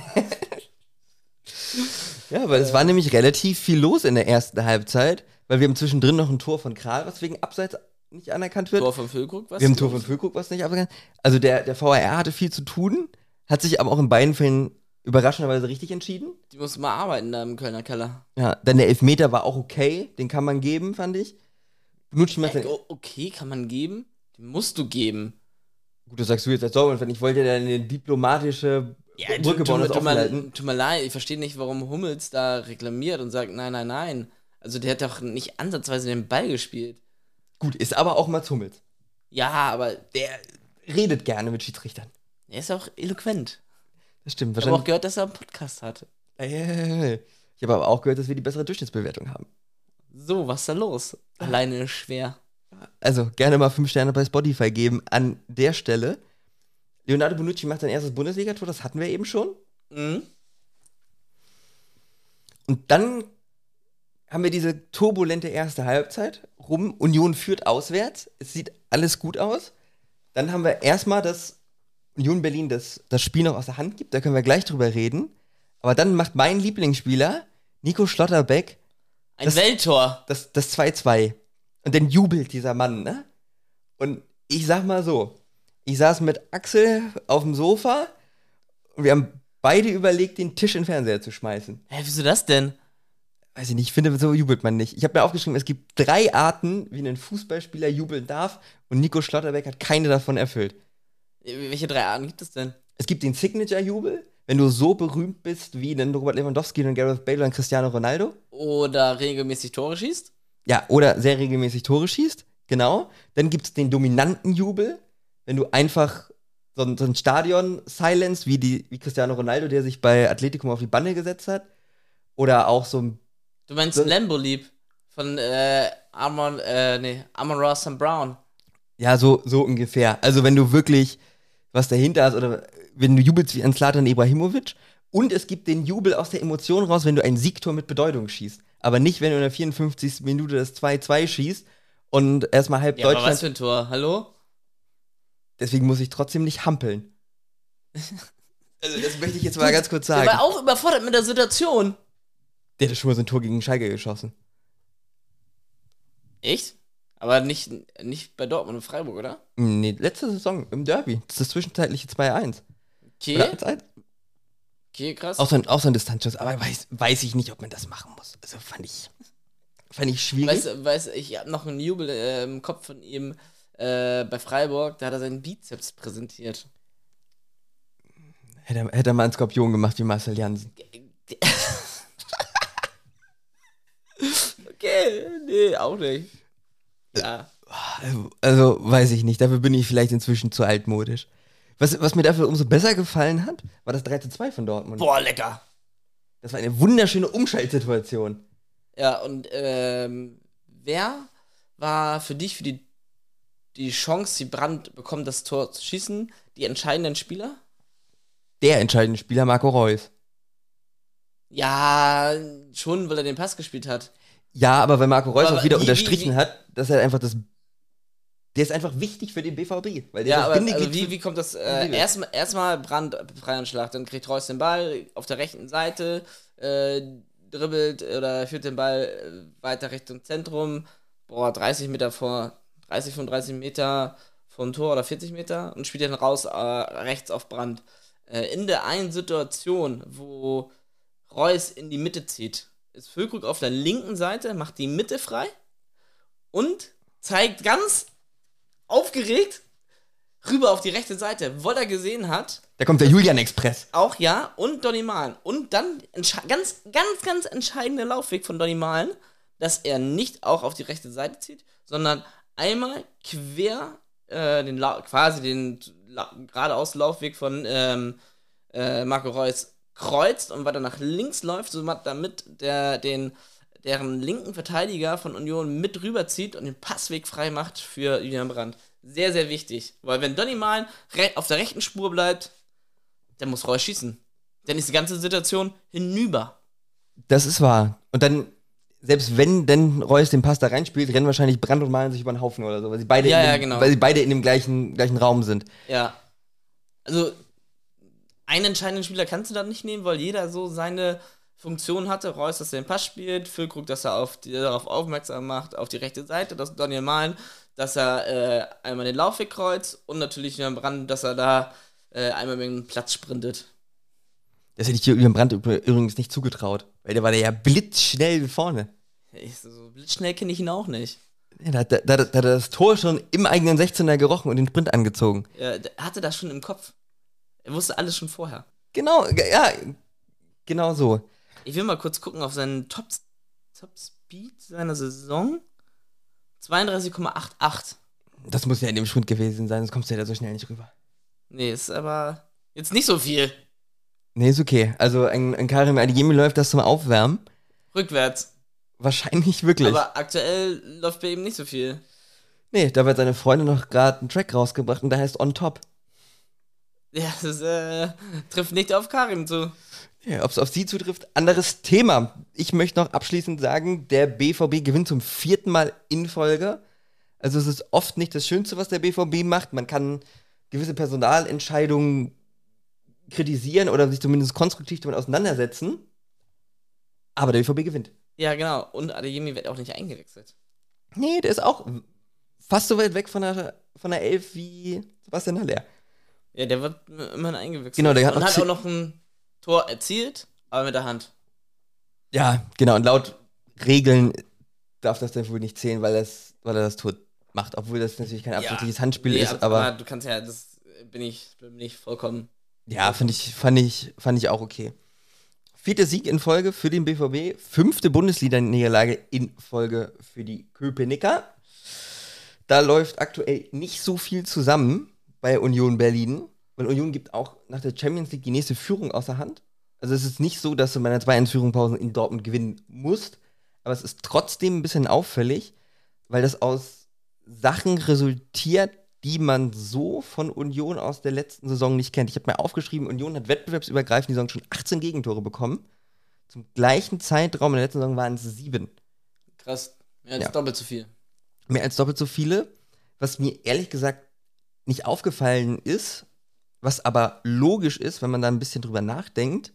S1: Ja, weil es war nämlich relativ viel los in der ersten Halbzeit, weil wir haben zwischendrin noch ein Tor von Kral, was wegen Abseits nicht anerkannt wird.
S2: Tor von Füllkrug, was?
S1: Wir haben ein Tor von Füllkrug, was nicht aberkannt. Also der, der V A R hatte viel zu tun, hat sich aber auch in beiden Fällen überraschenderweise richtig entschieden.
S2: Die mussten mal arbeiten da im Kölner Keller.
S1: Ja, dann der Elfmeter war auch okay, den kann man geben, fand ich. Bonucci macht
S2: Äh,
S1: den,
S2: o- okay, kann man geben? Den musst du geben.
S1: gut, das sagst du jetzt als Dortmund-Fan, ich wollte ja eine diplomatische Brücke bauen, das
S2: tut, mir,
S1: aufhalten.
S2: tut mir leid, ich verstehe nicht, warum Hummels da reklamiert und sagt, nein, nein, nein. Also der hat doch nicht ansatzweise den Ball gespielt.
S1: Gut, ist aber auch Mats Hummels.
S2: Ja, aber
S1: Der redet gerne mit Schiedsrichtern.
S2: er ist auch eloquent.
S1: Das stimmt,
S2: Ich habe auch
S1: wahrscheinlich.
S2: gehört, dass er einen Podcast hatte.
S1: Äh, Ich habe aber auch gehört, dass wir die bessere Durchschnittsbewertung haben.
S2: So, was ist da los? Alleine ist schwer.
S1: Also gerne mal fünf Sterne bei Spotify geben an der Stelle. Leonardo Bonucci macht sein erstes Bundesligator, das hatten wir eben schon.
S2: Mhm.
S1: Und dann haben wir diese turbulente erste Halbzeit rum. Union führt auswärts. Es sieht alles gut aus. Dann haben wir erstmal, dass Union Berlin das, das Spiel noch aus der Hand gibt. Da können wir gleich drüber reden. Aber dann macht mein Lieblingsspieler, Nico Schlotterbeck,
S2: Ein
S1: Das-
S2: Welttor.
S1: das, das zwei zwei. Und dann jubelt dieser Mann, ne? Und ich sag mal so, ich saß mit Axel auf dem Sofa und wir haben beide überlegt, den Tisch in den Fernseher zu schmeißen.
S2: Hä, wieso das denn?
S1: Weiß ich nicht, ich finde, so jubelt man nicht. Ich habe mir aufgeschrieben, es gibt drei Arten, wie ein Fußballspieler jubeln darf und Nico Schlotterbeck hat keine davon erfüllt.
S2: Welche drei Arten gibt es denn?
S1: Es gibt den Signature-Jubel, wenn du so berühmt bist wie ein Robert Lewandowski und Gareth Bale und Cristiano Ronaldo.
S2: Oder regelmäßig Tore schießt?
S1: Ja, oder sehr regelmäßig Tore schießt, genau. Dann gibt es den dominanten Jubel, wenn du einfach so ein, so ein Stadion silenced, wie, die, wie Cristiano Ronaldo, der sich bei Atletico mal auf die Bande gesetzt hat. Oder auch so ein,
S2: Du meinst
S1: So-
S2: Lambo Lieb von äh, Amon, äh, nee, Amon Ross and Brown.
S1: ja, so, so ungefähr. Also wenn du wirklich was dahinter hast oder wenn du jubelst wie ein Zlatan Ibrahimovic. Und es gibt den Jubel aus der Emotion raus, wenn du ein Siegtor mit Bedeutung schießt. Aber nicht, wenn du in der vierundfünfzigsten Minute das zwei zwei schießt und erstmal halb
S2: Ja, aber
S1: Deutschland.
S2: was für ein Tor? Hallo?
S1: Deswegen muss ich trotzdem nicht hampeln. Also, das möchte ich jetzt mal ganz kurz
S2: Der
S1: sagen.
S2: war auch überfordert mit der Situation.
S1: Der hat schon mal so ein Tor gegen Schalke geschossen.
S2: Echt? Aber nicht, nicht bei Dortmund und Freiburg, oder?
S1: Nee, letzte Saison im Derby. Das ist das zwischenzeitliche zwei eins.
S2: Okay,
S1: Oder eins eins?
S2: okay, krass.
S1: Auch so ein, auch so ein Distanzschuss. Aber weiß, weiß ich nicht, ob man das machen muss. Also fand ich. fand ich schwierig.
S2: Weißt du, weißt, ich habe noch einen Jubel äh, im Kopf von ihm äh, bei Freiburg, da hat er seinen Bizeps präsentiert.
S1: Hätte er, hätte er mal einen Skorpion gemacht wie Marcel Jansen.
S2: Okay, nee, auch nicht. Ja.
S1: Also, weiß ich nicht, dafür bin ich vielleicht inzwischen zu altmodisch. Was, was mir dafür umso besser gefallen hat, war das drei zu zwei von Dortmund.
S2: Boah, lecker.
S1: Das war eine wunderschöne Umschaltsituation.
S2: Ja, und ähm, wer war für dich, für die, die Chance, die Brandt bekommt, das Tor zu schießen, die entscheidenden Spieler?
S1: Der entscheidende Spieler, Marco Reus.
S2: Ja, schon, weil er den Pass gespielt hat.
S1: Ja, aber weil Marco Reus
S2: Aber
S1: auch wieder
S2: wie-
S1: unterstrichen
S2: wie- wie-
S1: hat, dass er einfach das. Der ist einfach wichtig für den B V B. Weil der
S2: Ja,
S1: ist das
S2: aber
S1: Bindeglied
S2: also wie,
S1: für-
S2: wie kommt das? Äh,
S1: Liebe.
S2: Erstmal erstmal Brand Freianschlag, dann kriegt Reus den Ball auf der rechten Seite, äh, dribbelt oder führt den Ball äh, weiter Richtung Zentrum, boah, dreißig Meter vor, dreißig, fünfunddreißig Meter vom Tor oder vierzig Meter und spielt dann raus äh, rechts auf Brand. Äh, in der einen Situation, wo Reus in die Mitte zieht, ist Füllkrug auf der linken Seite, macht die Mitte frei und zeigt ganz aufgeregt rüber auf die rechte Seite, weil er gesehen hat,
S1: Da kommt der Julian Express.
S2: auch ja, und Donny Malen. Und dann entsche- ganz, ganz, ganz entscheidender Laufweg von Donny Malen, dass er nicht auch auf die rechte Seite zieht, sondern einmal quer äh, den La quasi den La geradeaus Laufweg von ähm, äh, Marco Reus kreuzt und weiter nach links läuft, so damit der den deren linken Verteidiger von Union mit rüberzieht und den Passweg frei macht für Julian Brandt. Sehr, sehr wichtig. Weil wenn Donny Malen re auf der rechten Spur bleibt, dann muss Reus schießen. Dann ist die ganze Situation hinüber.
S1: Das ist wahr. Und dann, selbst wenn denn Reus den Pass da reinspielt, rennen wahrscheinlich Brandt und Malen sich über den Haufen oder so, weil sie beide,
S2: Ja,
S1: in
S2: ja,
S1: dem,
S2: genau.
S1: weil sie beide in dem gleichen, gleichen Raum sind.
S2: Ja. Also, einen entscheidenden Spieler kannst du da nicht nehmen, weil jeder so seine Funktion hatte. Reus, dass er den Pass spielt, Füllkrug, dass er auf die, darauf aufmerksam macht, auf die rechte Seite, dass Donny Malen, dass er äh, einmal den Laufweg kreuzt und natürlich Julian Brandt, dass er da äh, einmal mit dem Platz sprintet.
S1: Das hätte ich Julian Brandt übrigens nicht zugetraut, weil der war da ja blitzschnell vorne.
S2: Ich, so blitzschnell kenne ich ihn auch nicht.
S1: Ja, da, hat- da, da, da hat er das Tor schon im eigenen sechzehner gerochen und den Sprint angezogen.
S2: Er der hatte das schon im Kopf. Er wusste alles schon vorher.
S1: Genau, ja, genau so.
S2: Ich will mal kurz gucken auf seinen Top, Top Speed seiner Saison. zweiunddreißig Komma achtundachtzig.
S1: Das muss ja in dem Sprint gewesen sein, sonst kommst du ja da so schnell nicht rüber.
S2: Nee, ist aber jetzt nicht so viel.
S1: Nee, ist okay. Also ein, ein Karim Adeyemi läuft das zum Aufwärmen.
S2: Rückwärts.
S1: Wahrscheinlich wirklich.
S2: Aber aktuell läuft bei ihm nicht so viel.
S1: Nee, da wird seine Freundin noch gerade einen Track rausgebracht und der heißt On Top.
S2: Ja, das äh, trifft nicht auf Karim zu.
S1: Ja, ob es auf sie zutrifft, anderes Thema. Ich möchte noch abschließend sagen, der B V B gewinnt zum vierten Mal in Folge. Also es ist oft nicht das Schönste, was der B V B macht. Man kann gewisse Personalentscheidungen kritisieren oder sich zumindest konstruktiv damit auseinandersetzen. Aber der B V B gewinnt.
S2: Ja, genau. Und Adeyemi wird auch nicht eingewechselt.
S1: Nee, der ist auch fast so weit weg von der, von der Elf wie Sebastian Haller.
S2: Ja, der wird immerhin eingewechselt.
S1: Genau, der hat
S2: Und
S1: noch
S2: hat
S1: zi-
S2: auch noch ein Tor erzielt, aber mit der Hand.
S1: Ja, genau. Und laut Regeln darf das dann wohl nicht zählen, weil, das, weil er das Tor macht. Obwohl das natürlich kein absichtliches Handspiel
S2: Nee,
S1: ist. Aber
S2: du kannst ja, das bin ich, bin ich vollkommen.
S1: ja, fand ich, fand, ich, fand ich auch okay. Vierter Sieg in Folge für den B V B. Fünfte Bundesliga-Niederlage in Folge für die Köpenicker. Da läuft aktuell nicht so viel zusammen bei Union Berlin. Weil Union gibt auch nach der Champions League die nächste Führung außer Hand. Also es ist nicht so, dass du bei einer zwei eins Führungspause in Dortmund gewinnen musst. Aber es ist trotzdem ein bisschen auffällig, weil das aus Sachen resultiert, die man so von Union aus der letzten Saison nicht kennt. Ich habe mir aufgeschrieben, Union hat wettbewerbsübergreifend die Saison schon achtzehn Gegentore bekommen. Zum gleichen Zeitraum in der letzten Saison waren es sieben.
S2: Krass. Ja, das
S1: Ja.
S2: ist doppelt so viel.
S1: Mehr als doppelt so viele. Was mir ehrlich gesagt nicht aufgefallen ist, was aber logisch ist, wenn man da ein bisschen drüber nachdenkt,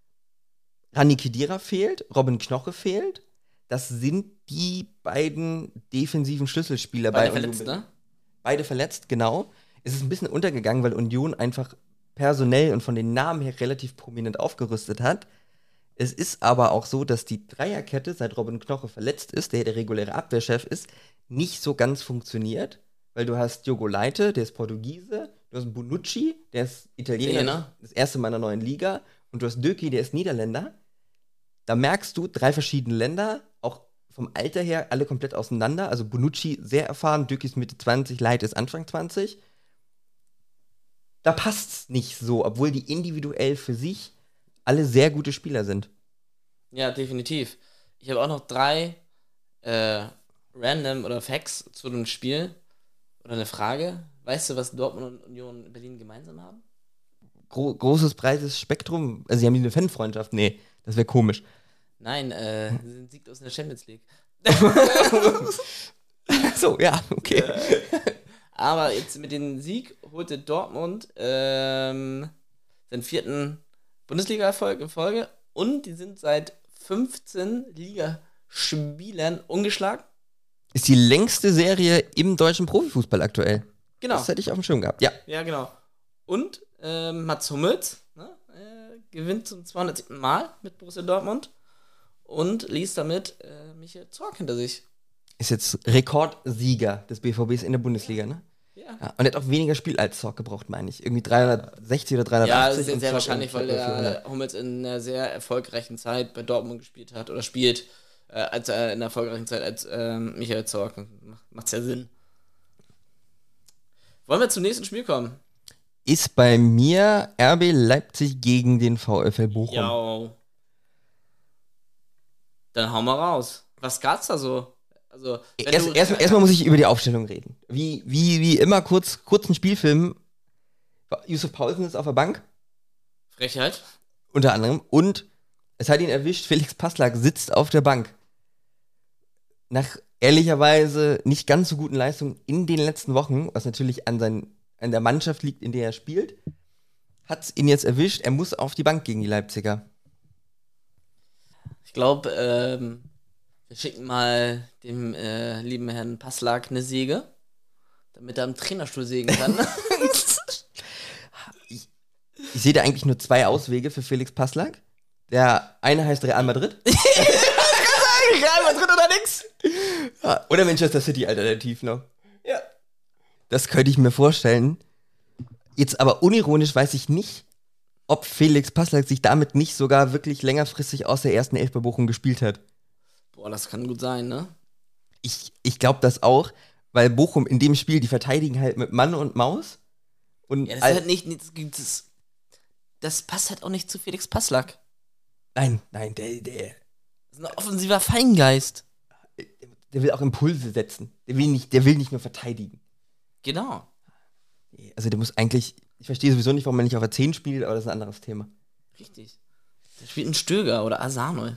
S1: Rani Khedira fehlt, Robin Knoche fehlt. Das sind die beiden defensiven Schlüsselspieler
S2: Beide
S1: bei Union
S2: verletzt,
S1: Berlin.
S2: ne?
S1: Beide verletzt, genau. Es ist ein bisschen untergegangen, weil Union einfach personell und von den Namen her relativ prominent aufgerüstet hat. Es ist aber auch so, dass die Dreierkette, seit Robin Knoche verletzt ist, der der reguläre Abwehrchef ist, nicht so ganz funktioniert, weil du hast Diogo Leite, der ist Portugiese, du hast Bonucci, der ist Italiener,
S2: Italiener.
S1: das erste Mal in der neuen Liga, und du hast Döki, der ist Niederländer. Da merkst du, drei verschiedene Länder, auch vom Alter her, alle komplett auseinander. Also Bonucci sehr erfahren, Döki ist Mitte zwanzig, Leite ist Anfang zwanzig. Da passt's nicht so, obwohl die individuell für sich alle sehr gute Spieler sind.
S2: Ja, definitiv. Ich habe auch noch drei äh, Random oder Facts zu dem Spiel. Oder eine Frage. Weißt du, was Dortmund und Union Berlin gemeinsam haben?
S1: Gro- großes, breites Spektrum. Also, sie haben eine Fanfreundschaft. Nee, das wäre komisch.
S2: Nein, äh, sie sind Sieg aus der Champions League.
S1: So, ja, okay.
S2: Aber jetzt mit dem Sieg holte Dortmund ähm, seinen vierten Bundesliga-Erfolg in Folge und die sind seit fünfzehn Ligaspielen ungeschlagen.
S1: Ist die längste Serie im deutschen Profifußball aktuell.
S2: Genau.
S1: Das hätte ich auf dem Schirm gehabt, ja.
S2: Ja, genau. Und ähm, Mats Hummels ne, äh, gewinnt zum zweihundertsiebten Mal mit Borussia Dortmund und ließ damit äh, Michael Zorc hinter sich.
S1: Ist jetzt Rekordsieger des B V Bs in der Bundesliga, ne?
S2: Ja.
S1: Ja, und er hat auch weniger Spiel als Zorc gebraucht, meine ich. Irgendwie dreihundertsechzig oder
S2: Ja,
S1: dreihundertachtzig.
S2: das ist sehr,
S1: und
S2: sehr
S1: Zorc
S2: wahrscheinlich, weil
S1: irgendwie vierhundert.
S2: der Hummels in einer sehr erfolgreichen Zeit bei Dortmund gespielt hat oder spielt, äh, als er in einer erfolgreichen Zeit als ähm, Michael Zorc. Macht's ja Sinn. Wollen wir zum nächsten Spiel kommen?
S1: Ist bei mir R B Leipzig gegen den VfL Bochum.
S2: Ja. Dann hau mal raus. Was gab's da so? Also, wenn
S1: Erst,
S2: du-
S1: erst, erstmal muss ich über die Aufstellung reden. Wie, wie, wie immer, kurz, kurzen Spielfilm. Yusuf Paulsen ist auf der Bank,
S2: Frechheit.
S1: unter anderem. Und es hat ihn erwischt, Felix Passlack sitzt auf der Bank. Nach ehrlicherweise nicht ganz so guten Leistungen in den letzten Wochen, was natürlich an, sein, an der Mannschaft liegt, in der er spielt, hat es ihn jetzt erwischt. Er muss auf die Bank gegen die Leipziger.
S2: Ich glaube, ähm, wir schicken mal dem äh, lieben Herrn Passlack eine Säge, damit er am Trainerstuhl sägen kann.
S1: Ich sehe da eigentlich nur zwei Auswege für Felix Passlack. Der eine heißt Real Madrid.
S2: Real Madrid oder nix?
S1: Ja, oder Manchester City alternativ noch.
S2: Ja.
S1: Das könnte ich mir vorstellen. Jetzt aber unironisch weiß ich nicht, ob Felix Passlack sich damit nicht sogar wirklich längerfristig aus der ersten Elf bei Bochum gespielt hat.
S2: Boah, das kann gut sein, ne?
S1: Ich, ich glaube das auch, weil Bochum in dem Spiel, die verteidigen halt mit Mann und Maus. Und
S2: Ja, das
S1: all-
S2: ist halt nicht, nicht das, das passt halt auch nicht zu Felix Passlack.
S1: Nein, nein, der, der,
S2: Das ist ein offensiver Feingeist.
S1: der will auch Impulse setzen. Der will nicht, der will nicht nur verteidigen.
S2: Genau.
S1: Also der muss eigentlich, ich verstehe sowieso nicht, warum er nicht auf der zehn spielt, aber das ist ein anderes Thema.
S2: Richtig. Der spielt ein Stöger oder Asano.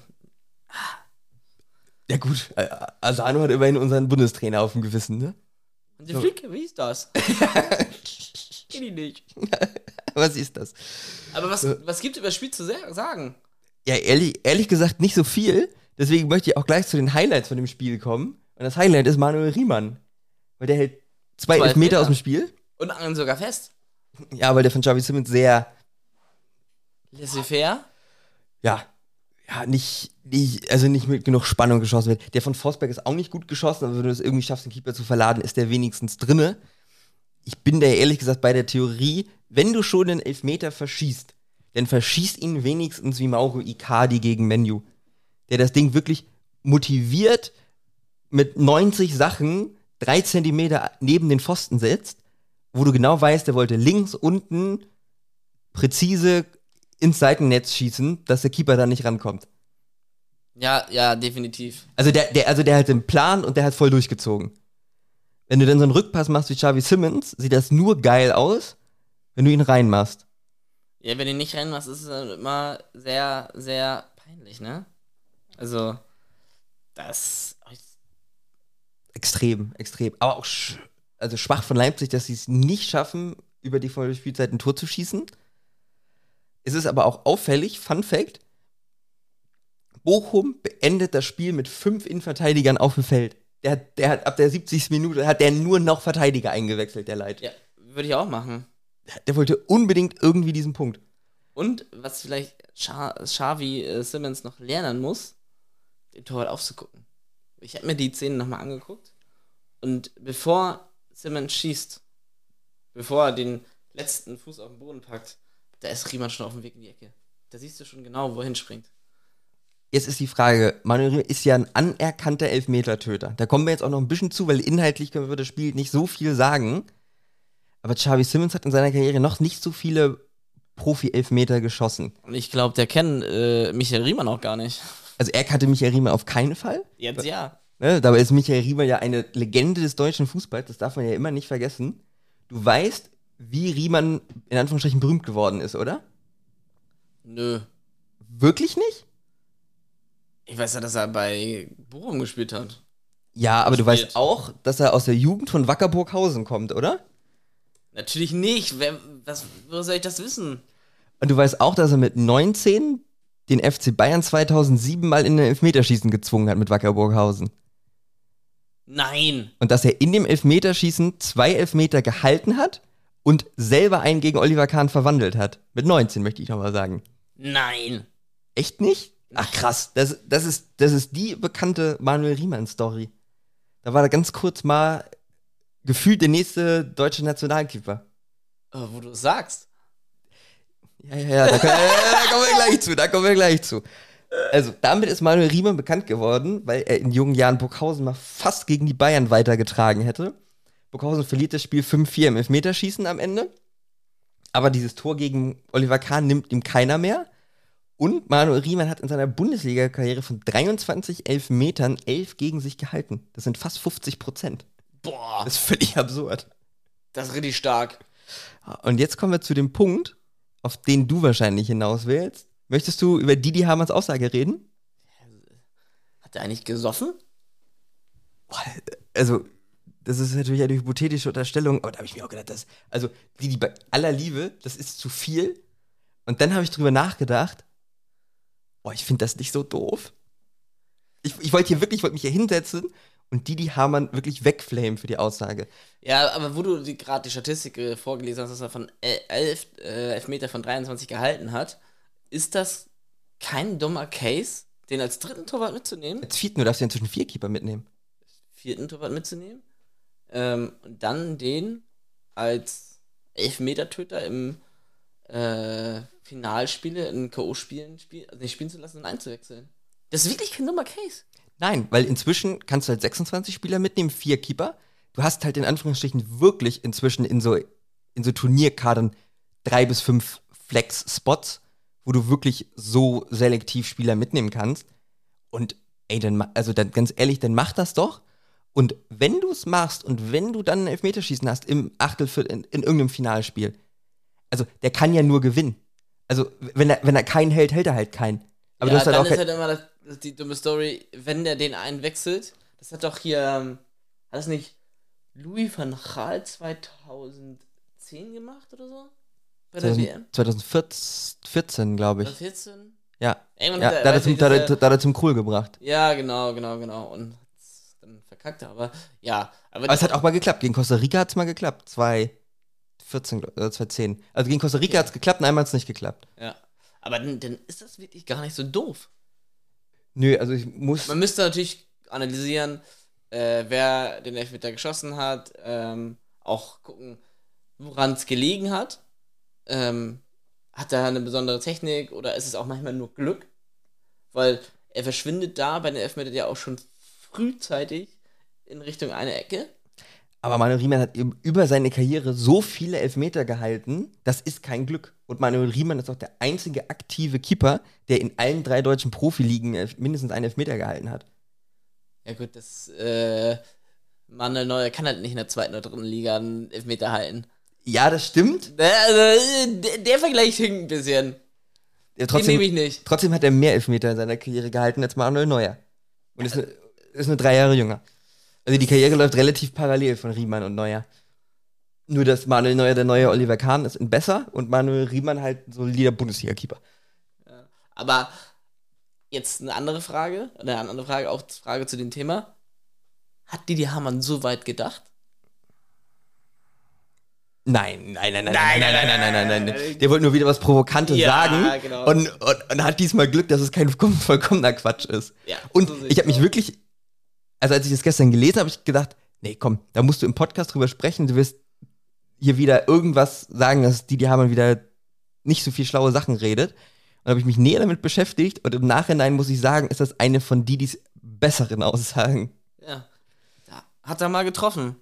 S1: Ja gut, äh, Asano hat immerhin unseren Bundestrainer auf dem Gewissen, ne?
S2: Und der Flick, wie ist das? Kenn ich nicht.
S1: Was ist das?
S2: Aber was, was gibt es über das Spiel zu sa- sagen?
S1: Ja, ehrlich, ehrlich gesagt nicht so viel. Deswegen möchte ich auch gleich zu den Highlights von dem Spiel kommen. Und das Highlight ist Manuel Riemann. Weil der hält zwei,
S2: Zwei
S1: Elfmeter
S2: Elfmeter.
S1: aus dem Spiel.
S2: Und angeln sogar fest.
S1: Ja, weil der von Xavi Simmons sehr,
S2: Laissez-faire.
S1: ja, ja, nicht, nicht, also nicht mit genug Spannung geschossen wird. Der von Forsberg ist auch nicht gut geschossen, aber wenn du es irgendwie schaffst, den Keeper zu verladen, ist der wenigstens drinne. Ich bin da ehrlich gesagt bei der Theorie, wenn du schon einen Elfmeter verschießt, dann verschießt ihn wenigstens wie Mauro Icardi gegen Menu. Der das Ding wirklich motiviert mit neunzig Sachen drei Zentimeter neben den Pfosten setzt, wo du genau weißt, der wollte links unten präzise ins Seitennetz schießen, dass der Keeper da nicht rankommt.
S2: Ja, ja, definitiv.
S1: Also der, der, also der hat den Plan und der hat voll durchgezogen. Wenn du dann so einen Rückpass machst wie Xavi Simmons, sieht das nur geil aus, wenn du ihn reinmachst.
S2: Ja, wenn du nicht reinmachst, ist es dann immer sehr, sehr peinlich, ne? Also, das.
S1: Extrem, extrem. Aber auch sch also schwach von Leipzig, dass sie es nicht schaffen, über die volle Spielzeit ein Tor zu schießen. Es ist aber auch auffällig, Fun Fact, Bochum beendet das Spiel mit fünf Innenverteidigern auf dem Feld. Der hat, der hat ab der siebzigsten Minute hat der nur noch Verteidiger eingewechselt, der Leid.
S2: Ja, würde ich auch machen.
S1: Der wollte unbedingt irgendwie diesen Punkt.
S2: Und was vielleicht Xavi äh, Simons noch lernen muss, den Torwart aufzugucken. Ich habe mir die Szene nochmal angeguckt und bevor Simons schießt, bevor er den letzten Fuß auf den Boden packt, da ist Riemann schon auf dem Weg in die Ecke. Da siehst du schon genau, wo er hinspringt.
S1: Jetzt ist die Frage, Manuel Riemann ist ja ein anerkannter Elfmetertöter. Da kommen wir jetzt auch noch ein bisschen zu, weil inhaltlich können wir über das Spiel nicht so viel sagen. Aber Xavi Simons hat in seiner Karriere noch nicht so viele Profi-Elfmeter geschossen.
S2: Und ich glaube, der kennt äh, Michael Riemann auch gar nicht.
S1: Also er kannte Michael Riemann auf keinen Fall.
S2: Jetzt ja.
S1: Ne, dabei ist Michael Riemann ja eine Legende des deutschen Fußballs, das darf man ja immer nicht vergessen. Du weißt, wie Riemann in Anführungsstrichen berühmt geworden ist, oder?
S2: Nö.
S1: Wirklich nicht?
S2: Ich weiß ja, dass er bei Bochum gespielt hat.
S1: Ja, aber
S2: Gespielt.
S1: du weißt auch, dass er aus der Jugend von Wacker Burghausen kommt, oder?
S2: Natürlich nicht. Wer, was, wo soll ich das wissen?
S1: Und du weißt auch, dass er mit neunzehn den F C Bayern zweitausendsieben mal in ein Elfmeterschießen gezwungen hat mit Wacker Burghausen.
S2: Nein.
S1: Und dass er in dem Elfmeterschießen zwei Elfmeter gehalten hat und selber einen gegen Oliver Kahn verwandelt hat. Mit neunzehn, möchte ich nochmal sagen.
S2: Nein.
S1: Echt nicht? Ach krass, das, das, ist, das ist die bekannte Manuel Riemann-Story. Da war er ganz kurz mal gefühlt der nächste deutsche Nationalkeeper.
S2: Oh, wo du es sagst.
S1: Ja, ja, ja, da, können, da kommen wir gleich zu, da kommen wir gleich zu. Also, damit ist Manuel Riemann bekannt geworden, weil er in jungen Jahren Burghausen mal fast gegen die Bayern weitergetragen hätte. Burghausen verliert das Spiel fünf vier im Elfmeterschießen am Ende. Aber dieses Tor gegen Oliver Kahn nimmt ihm keiner mehr. Und Manuel Riemann hat in seiner Bundesliga-Karriere von dreiundzwanzig Elfmetern elf gegen sich gehalten. Das sind fast fünfzig Prozent.
S2: Boah.
S1: Das ist völlig absurd.
S2: Das ist richtig stark.
S1: Und jetzt kommen wir zu dem Punkt, auf den du wahrscheinlich hinaus willst. Möchtest du über Didi Hamanns Aussage reden?
S2: Hat er eigentlich gesoffen?
S1: Also, das ist natürlich eine hypothetische Unterstellung, aber da habe ich mir auch gedacht, dass, also, Didi bei aller Liebe, das ist zu viel. Und dann habe ich drüber nachgedacht, boah, ich finde das nicht so doof. Ich, ich wollte hier wirklich, ich wollte mich hier hinsetzen und Didi Hamann wirklich wegflamen für die Aussage.
S2: Ja, aber wo du gerade die Statistik äh, vorgelesen hast, dass er von elf äh, Elfmeter von dreiundzwanzig gehalten hat, ist das kein dummer Case, den als dritten Torwart mitzunehmen?
S1: Als vierten, du darfst ja inzwischen vier Keeper mitnehmen.
S2: Vierten Torwart mitzunehmen? Ähm, und dann den als Elfmetertöter im äh, Finalspiele, in K O-Spielen spiel, also nicht spielen zu lassen und einzuwechseln. Das ist wirklich kein dummer Case.
S1: Nein, weil inzwischen kannst du halt sechsundzwanzig Spieler mitnehmen, vier Keeper. Du hast halt in Anführungsstrichen wirklich inzwischen in so, in so Turnierkadern drei bis fünf Flex-Spots, wo du wirklich so selektiv Spieler mitnehmen kannst. Und ey, dann, also dann ganz ehrlich, dann mach das doch. Und wenn du es machst und wenn du dann ein Elfmeterschießen hast im Achtelviertel, in, in irgendeinem Finalspiel, also der kann ja nur gewinnen. Also wenn er, wenn er keinen hält, hält er halt keinen. Aber
S2: ja,
S1: du hast halt
S2: dann
S1: auch
S2: ist halt immer das, das die dumme Story, wenn der den einen wechselt, das hat doch hier, ähm, hat das nicht Louis van Gaal zweitausendzehn gemacht oder so? Bei der W M?
S1: zweitausendvierzehn, glaube ich.
S2: zweitausendvierzehn?
S1: Ja,
S2: Irgendwann
S1: ja
S2: hat er,
S1: da hat er
S2: weiß
S1: zum,
S2: ich,
S1: da
S2: dass
S1: hat er- da hat er zum Krul gebracht.
S2: Ja, genau, genau, genau. Und hat's dann verkackt, aber ja. Aber,
S1: Aber es hat auch mal geklappt. Gegen Costa Rica hat es mal geklappt. zweitausendvierzehn, äh, zweitausendzehn. Also gegen Costa Rica
S2: Okay.
S1: hat es geklappt und einmal hat es nicht geklappt.
S2: ja. Aber dann, dann ist das wirklich gar nicht so doof.
S1: Nö, also ich muss.
S2: Man müsste natürlich analysieren, äh, wer den Elfmeter geschossen hat, ähm, auch gucken, woran es gelegen hat. Ähm, hat er eine besondere Technik oder ist es auch manchmal nur Glück? Weil er verschwindet da bei den Elfmetern ja auch schon frühzeitig in Richtung eine Ecke.
S1: Aber Manuel Riemann hat eben über seine Karriere so viele Elfmeter gehalten, das ist kein Glück. Und Manuel Riemann ist auch der einzige aktive Keeper, der in allen drei deutschen Profiligen elf- mindestens einen Elfmeter gehalten hat.
S2: Ja gut, das äh, Manuel Neuer kann halt nicht in der zweiten oder dritten Liga einen Elfmeter halten.
S1: Ja, das stimmt.
S2: Äh, Also, der, der Vergleich hinkt ein bisschen.
S1: Ja,
S2: Den
S1: trotzdem,
S2: nehme ich nicht.
S1: trotzdem hat er mehr Elfmeter in seiner Karriere gehalten als Manuel Neuer. Und ist, nur- ist nur drei Jahre jünger. Also die Karriere läuft relativ parallel von Riemann und Neuer. Nur, dass Manuel Neuer der neue Oliver Kahn ist in besser und Manuel Riemann halt ein solider Bundesliga-Keeper.
S2: Aber jetzt eine andere Frage, eine andere Frage, auch Frage zu dem Thema. Hat Didi Hamann so weit gedacht?
S1: Nein, nein, nein, nein, nein, nein, nein, nein, nein, nein, nein, nein. Der wollte nur wieder was Provokantes
S2: ja,
S1: sagen
S2: genau.
S1: und, und, und hat diesmal Glück, dass es kein vollkommener Quatsch ist.
S2: Ja,
S1: und
S2: so
S1: ich habe mich
S2: aus.
S1: wirklich, also als ich das gestern gelesen habe, habe ich gedacht, nee, komm, da musst du im Podcast drüber sprechen, du wirst hier wieder irgendwas sagen, dass Didi Hamann wieder nicht so viel schlaue Sachen redet. Und habe ich mich näher damit beschäftigt und im Nachhinein muss ich sagen, ist das eine von Didis besseren Aussagen.
S2: Ja, da hat er mal getroffen.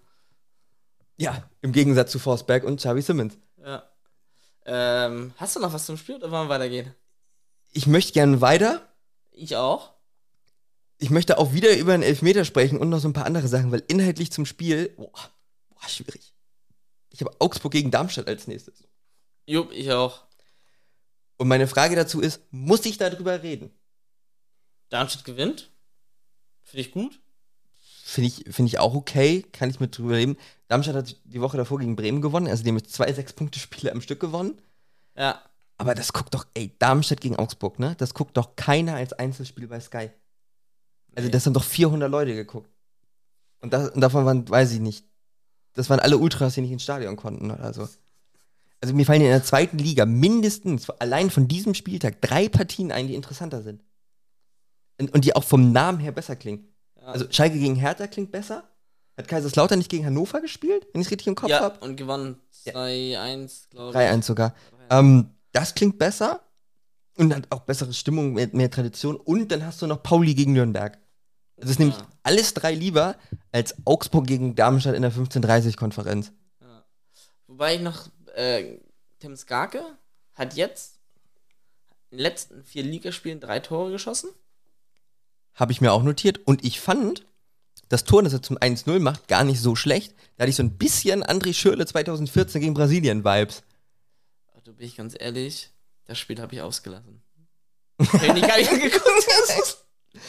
S1: Ja, im Gegensatz zu Forsberg und Xavi Simons.
S2: Ja. Ähm, hast du noch was zum Spiel oder wollen wir weitergehen?
S1: Ich möchte gerne weiter.
S2: Ich auch.
S1: Ich möchte auch wieder über einen Elfmeter sprechen und noch so ein paar andere Sachen, weil inhaltlich zum Spiel, boah, boah schwierig. Ich habe Augsburg gegen Darmstadt als nächstes.
S2: Jupp, ich auch.
S1: Und meine Frage dazu ist, muss ich darüber reden?
S2: Darmstadt gewinnt. Finde ich gut.
S1: Finde ich, find ich auch okay, kann ich mit drüber reden. Darmstadt hat die Woche davor gegen Bremen gewonnen, also die haben jetzt zwei Sechs-Punkte-Spiele am Stück gewonnen.
S2: Ja.
S1: Aber das guckt doch, ey, Darmstadt gegen Augsburg, ne? Das guckt doch keiner als Einzelspiel bei Sky. Also
S2: Nee.
S1: das haben doch vierhundert Leute geguckt. Und, das, und davon waren, weiß ich nicht, das waren alle Ultras, die nicht ins Stadion konnten oder so. Also mir fallen in der zweiten Liga mindestens, allein von diesem Spieltag, drei Partien ein, die interessanter sind. Und, und die auch vom Namen her besser klingen.
S2: Ja.
S1: Also Schalke gegen Hertha klingt besser. Hat Kaiserslautern nicht gegen Hannover gespielt, wenn ich es richtig im Kopf
S2: ja,
S1: habe?
S2: und gewonnen zwei eins, glaube ich.
S1: drei eins sogar. Ähm, das klingt besser und hat auch bessere Stimmung, mehr, mehr Tradition. Und dann hast du noch Pauli gegen Nürnberg. Das ist
S2: Ja.
S1: nämlich alles drei lieber als Augsburg gegen Darmstadt in der fünfzehn dreißig-Konferenz.
S2: Ja. Wobei ich noch, äh, Tim Skarke hat jetzt in den letzten vier Ligaspielen drei Tore geschossen.
S1: Habe ich mir auch notiert. Und ich fand das Tor, das er zum eins null macht, gar nicht so schlecht. Da hatte ich so ein bisschen André Schürrle zweitausendvierzehn gegen Brasilien-Vibes.
S2: Da bin ich ganz ehrlich, das Spiel habe ich ausgelassen. Hab ich gar nicht angeguckt.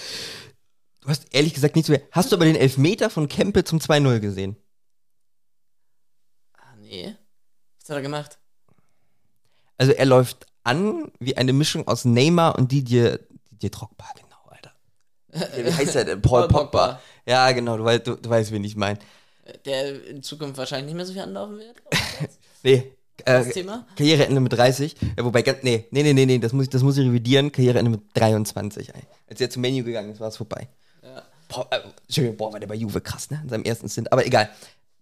S1: Du hast ehrlich gesagt nichts mehr. Hast du aber den Elfmeter von Kempe zum zwei null gesehen?
S2: Ah, nee. Was hat er gemacht?
S1: Also er läuft an wie eine Mischung aus Neymar und Didier, Didier Drogba, genau, Alter. Ja, wie heißt der denn? Paul Pogba. Ja, genau, du, weißt, du, du weißt, wen ich meine.
S2: Der in Zukunft wahrscheinlich nicht mehr so viel anlaufen wird.
S1: Nee,
S2: Das
S1: äh,
S2: Thema?
S1: Karriereende mit dreißig. Ja, wobei, ganz, nee, nee, nee, nee, nee, das muss ich, das muss ich revidieren. Karriereende mit dreiundzwanzig, ey. Als er zum Menu gegangen ist, war es vorbei.
S2: Ja.
S1: Boah, äh, Entschuldigung, boah, war der bei Juve krass, ne? In seinem ersten Stint. Aber egal.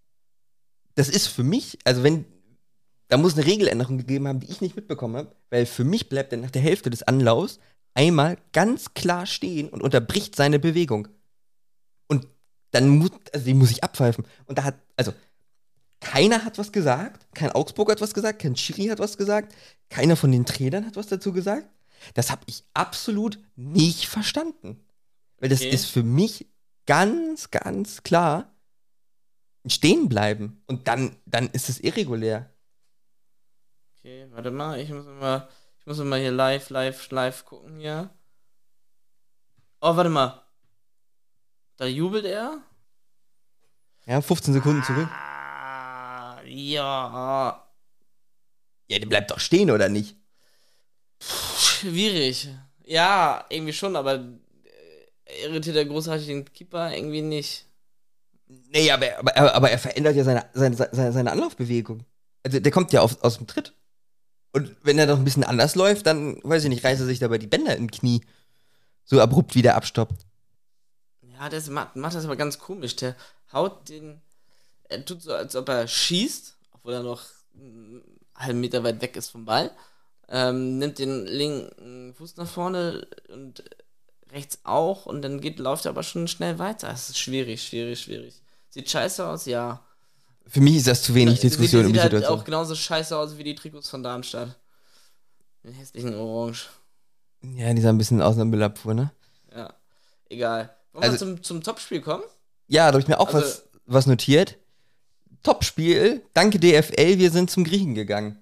S1: Das ist für mich, also wenn, da muss eine Regeländerung gegeben haben, die ich nicht mitbekommen habe, weil für mich bleibt er nach der Hälfte des Anlaufs einmal ganz klar stehen und unterbricht seine Bewegung. Und dann muss, also die muss ich abpfeifen. Und da hat, also, keiner hat was gesagt, kein Augsburger hat was gesagt, kein Schiri hat was gesagt, keiner von den Trainern hat was dazu gesagt. Das habe ich absolut nicht verstanden. Weil das
S2: Okay.
S1: ist für mich ganz, ganz klar ein Stehenbleiben. Und dann, dann ist es irregulär.
S2: Okay, warte mal, ich muss mal, ich muss mal hier live, live, live gucken hier. Oh, warte mal. Da jubelt er.
S1: Ja, fünfzehn Sekunden zurück.
S2: Ah, ja.
S1: Ja, der bleibt doch stehen, oder nicht?
S2: Schwierig. Ja, irgendwie schon, aber äh, irritiert der großartig den Keeper irgendwie nicht.
S1: Nee, aber, aber, aber er verändert ja seine, seine, seine, seine Anlaufbewegung. Also der kommt ja auf, aus dem Tritt. Und wenn er doch ein bisschen anders läuft, dann, weiß ich nicht, reißt er sich dabei die Bänder im Knie. So abrupt, wie der abstoppt.
S2: Ja, das macht, macht das aber ganz komisch. Der haut den. Er tut so, als ob er schießt, obwohl er noch einen halben Meter weit weg ist vom Ball. Ähm, nimmt den linken Fuß nach vorne und rechts auch und dann geht, läuft er aber schon schnell weiter. Das ist schwierig, schwierig, schwierig. Sieht scheiße aus, ja.
S1: Für mich ist das zu wenig Diskussion
S2: sieht,
S1: um die
S2: sieht halt
S1: Situation.
S2: auch genauso scheiße aus wie die Trikots von Darmstadt. Den hässlichen Orange.
S1: Ja, die sah ein bisschen aus einer Müllabfuhr, ne?
S2: Ja, egal. Wollen
S1: Also-
S2: wir zum, zum Topspiel kommen?
S1: Ja, da habe ich mir auch
S2: Also-
S1: was, was notiert. Topspiel, danke D F L, wir sind zum Griechen gegangen.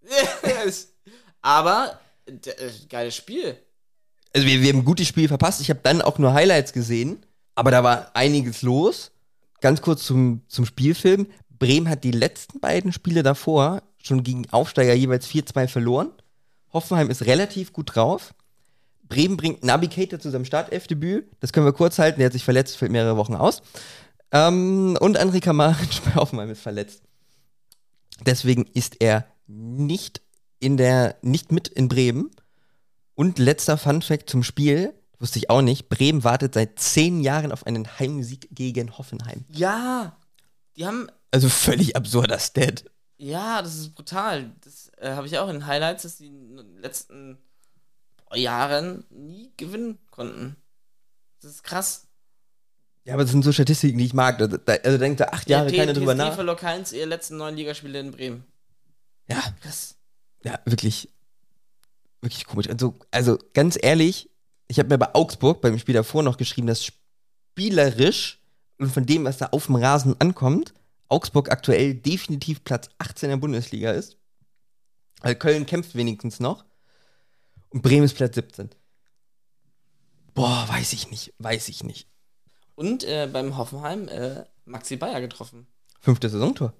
S2: Aber, d- äh, geiles Spiel.
S1: Also wir, wir haben ein gutes Spiel verpasst. Ich habe dann auch nur Highlights gesehen, aber da war einiges los. Ganz kurz zum, zum Spielfilm. Bremen hat die letzten beiden Spiele davor schon gegen Aufsteiger jeweils vier zwei verloren. Hoffenheim ist relativ gut drauf. Bremen bringt Naby Keita zu seinem Startelfdebüt. Das können wir kurz halten. Der hat sich verletzt, fällt mehrere Wochen aus. Ähm, und André Kramaric bei Hoffenheim ist verletzt. Deswegen ist er nicht in der, nicht mit in Bremen. Und letzter Funfact zum Spiel, wusste ich auch nicht, Bremen wartet seit zehn Jahren auf einen Heimsieg gegen Hoffenheim.
S2: Ja, die haben,
S1: Also völlig absurder Stat.
S2: ja, das ist brutal. Das äh, habe ich auch in Highlights, dass die in den letzten Jahren nie gewinnen konnten. Das ist krass.
S1: Ja, aber das sind so Statistiken, die ich mag. Da, da, also denkt da acht Jahre
S2: P-
S1: keiner drüber
S2: P S G
S1: nach.
S2: verlor keins ihrer letzten neun Ligaspiele in Bremen.
S1: Ja,
S2: Krass.
S1: ja, wirklich, wirklich komisch. Also, also ganz ehrlich, ich habe mir bei Augsburg beim Spiel davor noch geschrieben, dass spielerisch und von dem, was da auf dem Rasen ankommt, Augsburg aktuell definitiv Platz achtzehn in der Bundesliga ist. Weil Köln kämpft wenigstens noch. Und Bremen ist Platz siebzehn. Boah, weiß ich nicht, weiß ich nicht.
S2: Und äh, beim Hoffenheim äh, Maxi Bayer getroffen.
S1: Fünfte Saisontor.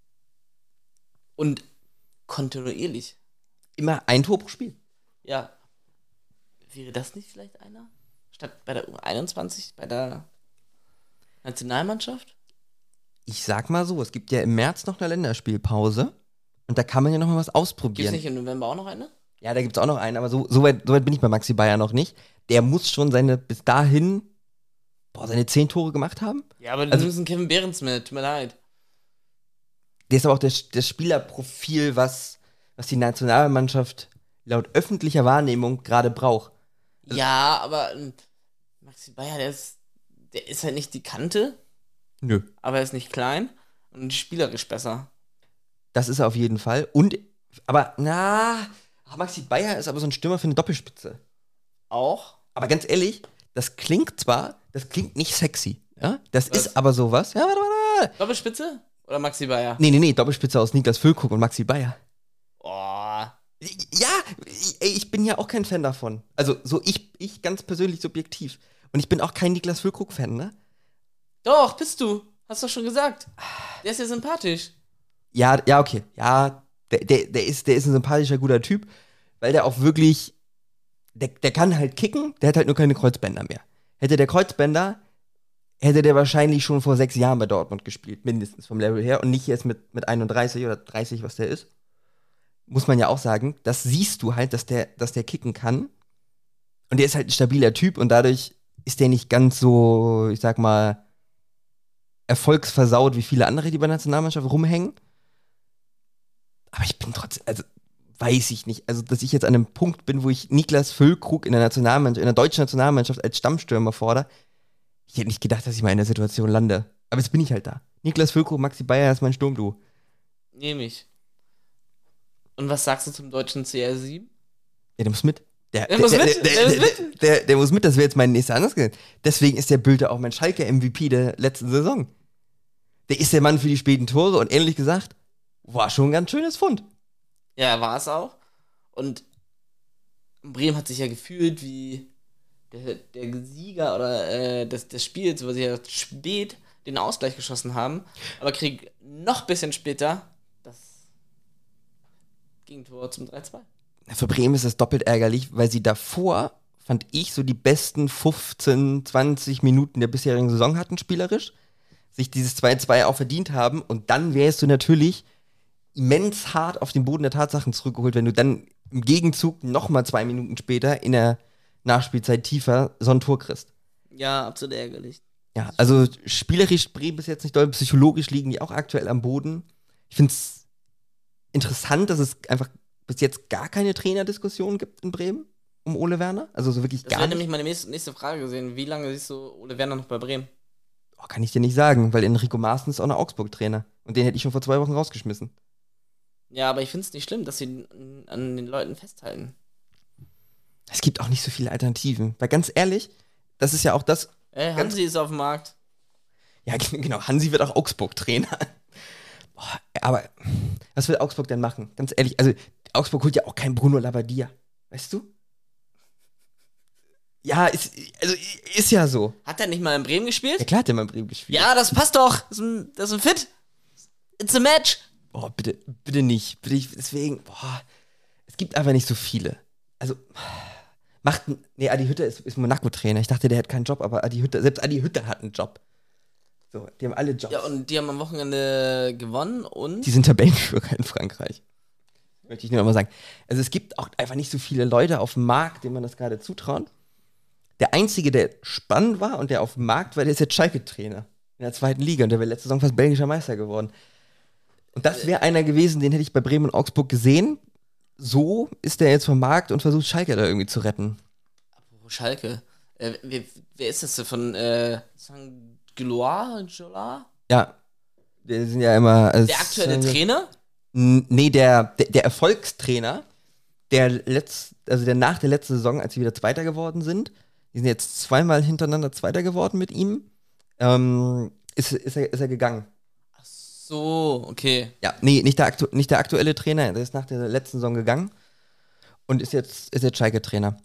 S2: Und kontinuierlich.
S1: Immer ein Tor pro Spiel.
S2: Ja. Wäre das nicht vielleicht einer? Statt bei der U einundzwanzig, bei der Nationalmannschaft?
S1: Ich sag mal so, es gibt ja im März noch eine Länderspielpause. Und da kann man ja noch mal was
S2: Gibt es
S1: ausprobieren.
S2: nicht im November auch noch eine?
S1: Ja, da gibt es auch noch einen, aber so, so, weit, so weit bin ich bei Maxi Bayer noch nicht. Der muss schon seine, bis dahin, boah, seine zehn Tore gemacht haben.
S2: Ja, aber
S1: Also-
S2: du nimmst einen Kevin Behrens mit, tut mir leid.
S1: Der ist aber auch das, das Spielerprofil, was, was die Nationalmannschaft laut öffentlicher Wahrnehmung gerade braucht.
S2: Ja, aber ähm, Maxi Bayer, der ist, der ist halt nicht die Kante,
S1: Nö.
S2: aber er ist nicht klein und spielerisch besser.
S1: Das ist er auf jeden Fall. Und, aber, na, Maxi Bayer ist aber so ein Stürmer für eine Doppelspitze.
S2: Auch?
S1: Aber ganz ehrlich, das klingt zwar, das klingt nicht sexy. Ja? Das
S2: Was?
S1: ist aber sowas. Ja, warte, warte.
S2: Doppelspitze? Oder Maxi Bayer?
S1: Nee, nee, nee, Doppelspitze aus Niklas Füllkrug und Maxi Bayer.
S2: Oh.
S1: Ja, ich, ey, ich bin ja auch kein Fan davon. Also, so ich, ich ganz persönlich subjektiv. Und ich bin auch kein Niklas Füllkrug-Fan, ne?
S2: Doch, bist du. Hast du schon gesagt. Der ist ja sympathisch.
S1: Ja, ja, okay. Ja, der, der, der, ist, der ist ein sympathischer, guter Typ, weil der auch wirklich, der, der kann halt kicken, der hat halt nur keine Kreuzbänder mehr. Hätte der Kreuzbänder, hätte der wahrscheinlich schon vor sechs Jahren bei Dortmund gespielt, mindestens vom Level her, und nicht jetzt mit, mit einunddreißig oder dreißig, was der ist. Muss man ja auch sagen, das siehst du halt, dass der, dass der kicken kann. Und der ist halt ein stabiler Typ und dadurch ist der nicht ganz so, ich sag mal, erfolgsversaut wie viele andere, die bei der Nationalmannschaft rumhängen. Aber ich bin trotzdem, also weiß ich nicht, also dass ich jetzt an einem Punkt bin, wo ich Niklas Füllkrug in der Nationalmannschaft, in der deutschen Nationalmannschaft als Stammstürmer fordere. Ich hätte nicht gedacht, dass ich mal in der Situation lande. Aber jetzt bin ich halt da. Niklas Füllkrug, Maxi Bayer ist mein Sturmduo.
S2: Nehme ich. Und was sagst du zum deutschen C R sieben?
S1: Ja, der muss mit. Der,
S2: Der muss
S1: der,
S2: mit,
S1: Der,
S2: der
S1: der,
S2: muss
S1: der, der, der muss mit, das wäre jetzt mein nächster Ansatz gewesen. Deswegen ist der Bülter auch mein Schalke-M V P der letzten Saison. Der ist der Mann für die späten Tore und ehrlich gesagt, war schon ein ganz schönes Fund.
S2: Ja, war es auch. Und Bremen hat sich ja gefühlt wie der, der Sieger oder äh, des, des Spiels, wo sie ja spät den Ausgleich geschossen haben, aber krieg noch ein bisschen später das Gegentor zum drei zwei.
S1: Für Bremen ist das doppelt ärgerlich, weil sie davor, fand ich, so die besten fünfzehn, zwanzig Minuten der bisherigen Saison hatten, spielerisch. Sich dieses zwei zwei auch verdient haben. Und dann wärst du natürlich immens hart auf den Boden der Tatsachen zurückgeholt, wenn du dann im Gegenzug nochmal zwei Minuten später in der Nachspielzeit tiefer so ein Tor kriegst.
S2: Ja, absolut ärgerlich.
S1: Ja, also spielerisch Bremen ist jetzt nicht doll, psychologisch liegen die auch aktuell am Boden. Ich finde es interessant, dass es einfach bis jetzt gar keine Trainerdiskussion gibt in Bremen um Ole Werner. Also so wirklich
S2: Das
S1: gar
S2: wäre
S1: nicht.
S2: nämlich meine nächste, nächste Frage gesehen. Wie lange siehst du Ole Werner noch bei Bremen?
S1: Oh, kann ich dir nicht sagen, weil Enrico Maaßen ist auch noch Augsburg-Trainer. Und den hätte ich schon vor zwei Wochen rausgeschmissen.
S2: Ja, aber ich finde es nicht schlimm, dass sie an den Leuten festhalten.
S1: Es gibt auch nicht so viele Alternativen. Weil ganz ehrlich, das ist ja auch das.
S2: Äh,
S1: Ganz-
S2: Hansi ist auf dem Markt.
S1: Ja, genau, Hansi wird auch Augsburg-Trainer. Boah, aber was will Augsburg denn machen? Ganz ehrlich, also Augsburg holt ja auch keinen Bruno Labbadia. Weißt du? Ja, ist, also, ist ja so.
S2: Hat er nicht mal in Bremen gespielt?
S1: Ja, klar hat der mal in Bremen gespielt.
S2: Ja, das passt doch. Das ist ein, das ist ein Fit. It's a match.
S1: Boah, bitte, bitte nicht. Bitte ich, deswegen, boah, es gibt einfach nicht so viele. Also, macht, nee, Adi Hütter ist, ist Monaco-Trainer. Ich dachte, der hat keinen Job, aber Adi Hütter, selbst Adi Hütter hat einen Job. So, die haben alle Jobs.
S2: Ja, und die haben am Wochenende gewonnen und.
S1: Die sind Tabellenführer in Frankreich. Möchte ich nur noch mal sagen. Also es gibt auch einfach nicht so viele Leute auf dem Markt, denen man das gerade zutraut. Der Einzige, der spannend war und der auf dem Markt war, der ist jetzt Schalke-Trainer in der zweiten Liga und der wäre letzte Saison fast belgischer Meister geworden. Und das wäre einer gewesen, den hätte ich bei Bremen und Augsburg gesehen. So ist der jetzt vom Markt und versucht Schalke da irgendwie zu retten.
S2: Apropos Schalke. Äh, wer, wer ist das denn von äh, Sankt Gloire?
S1: Ja, die sind ja immer. Als,
S2: der aktuelle
S1: äh,
S2: Trainer?
S1: N- Nee, der, der, der Erfolgstrainer, der letzt, also der nach der letzten Saison, als sie wieder Zweiter geworden sind, die sind jetzt zweimal hintereinander Zweiter geworden mit ihm, ähm, ist, ist, er, ist er gegangen.
S2: Ach so, okay.
S1: Ja, nee, nicht der, aktu- nicht der aktuelle Trainer, der ist nach der letzten Saison gegangen und ist jetzt, ist jetzt Schalke-Trainer.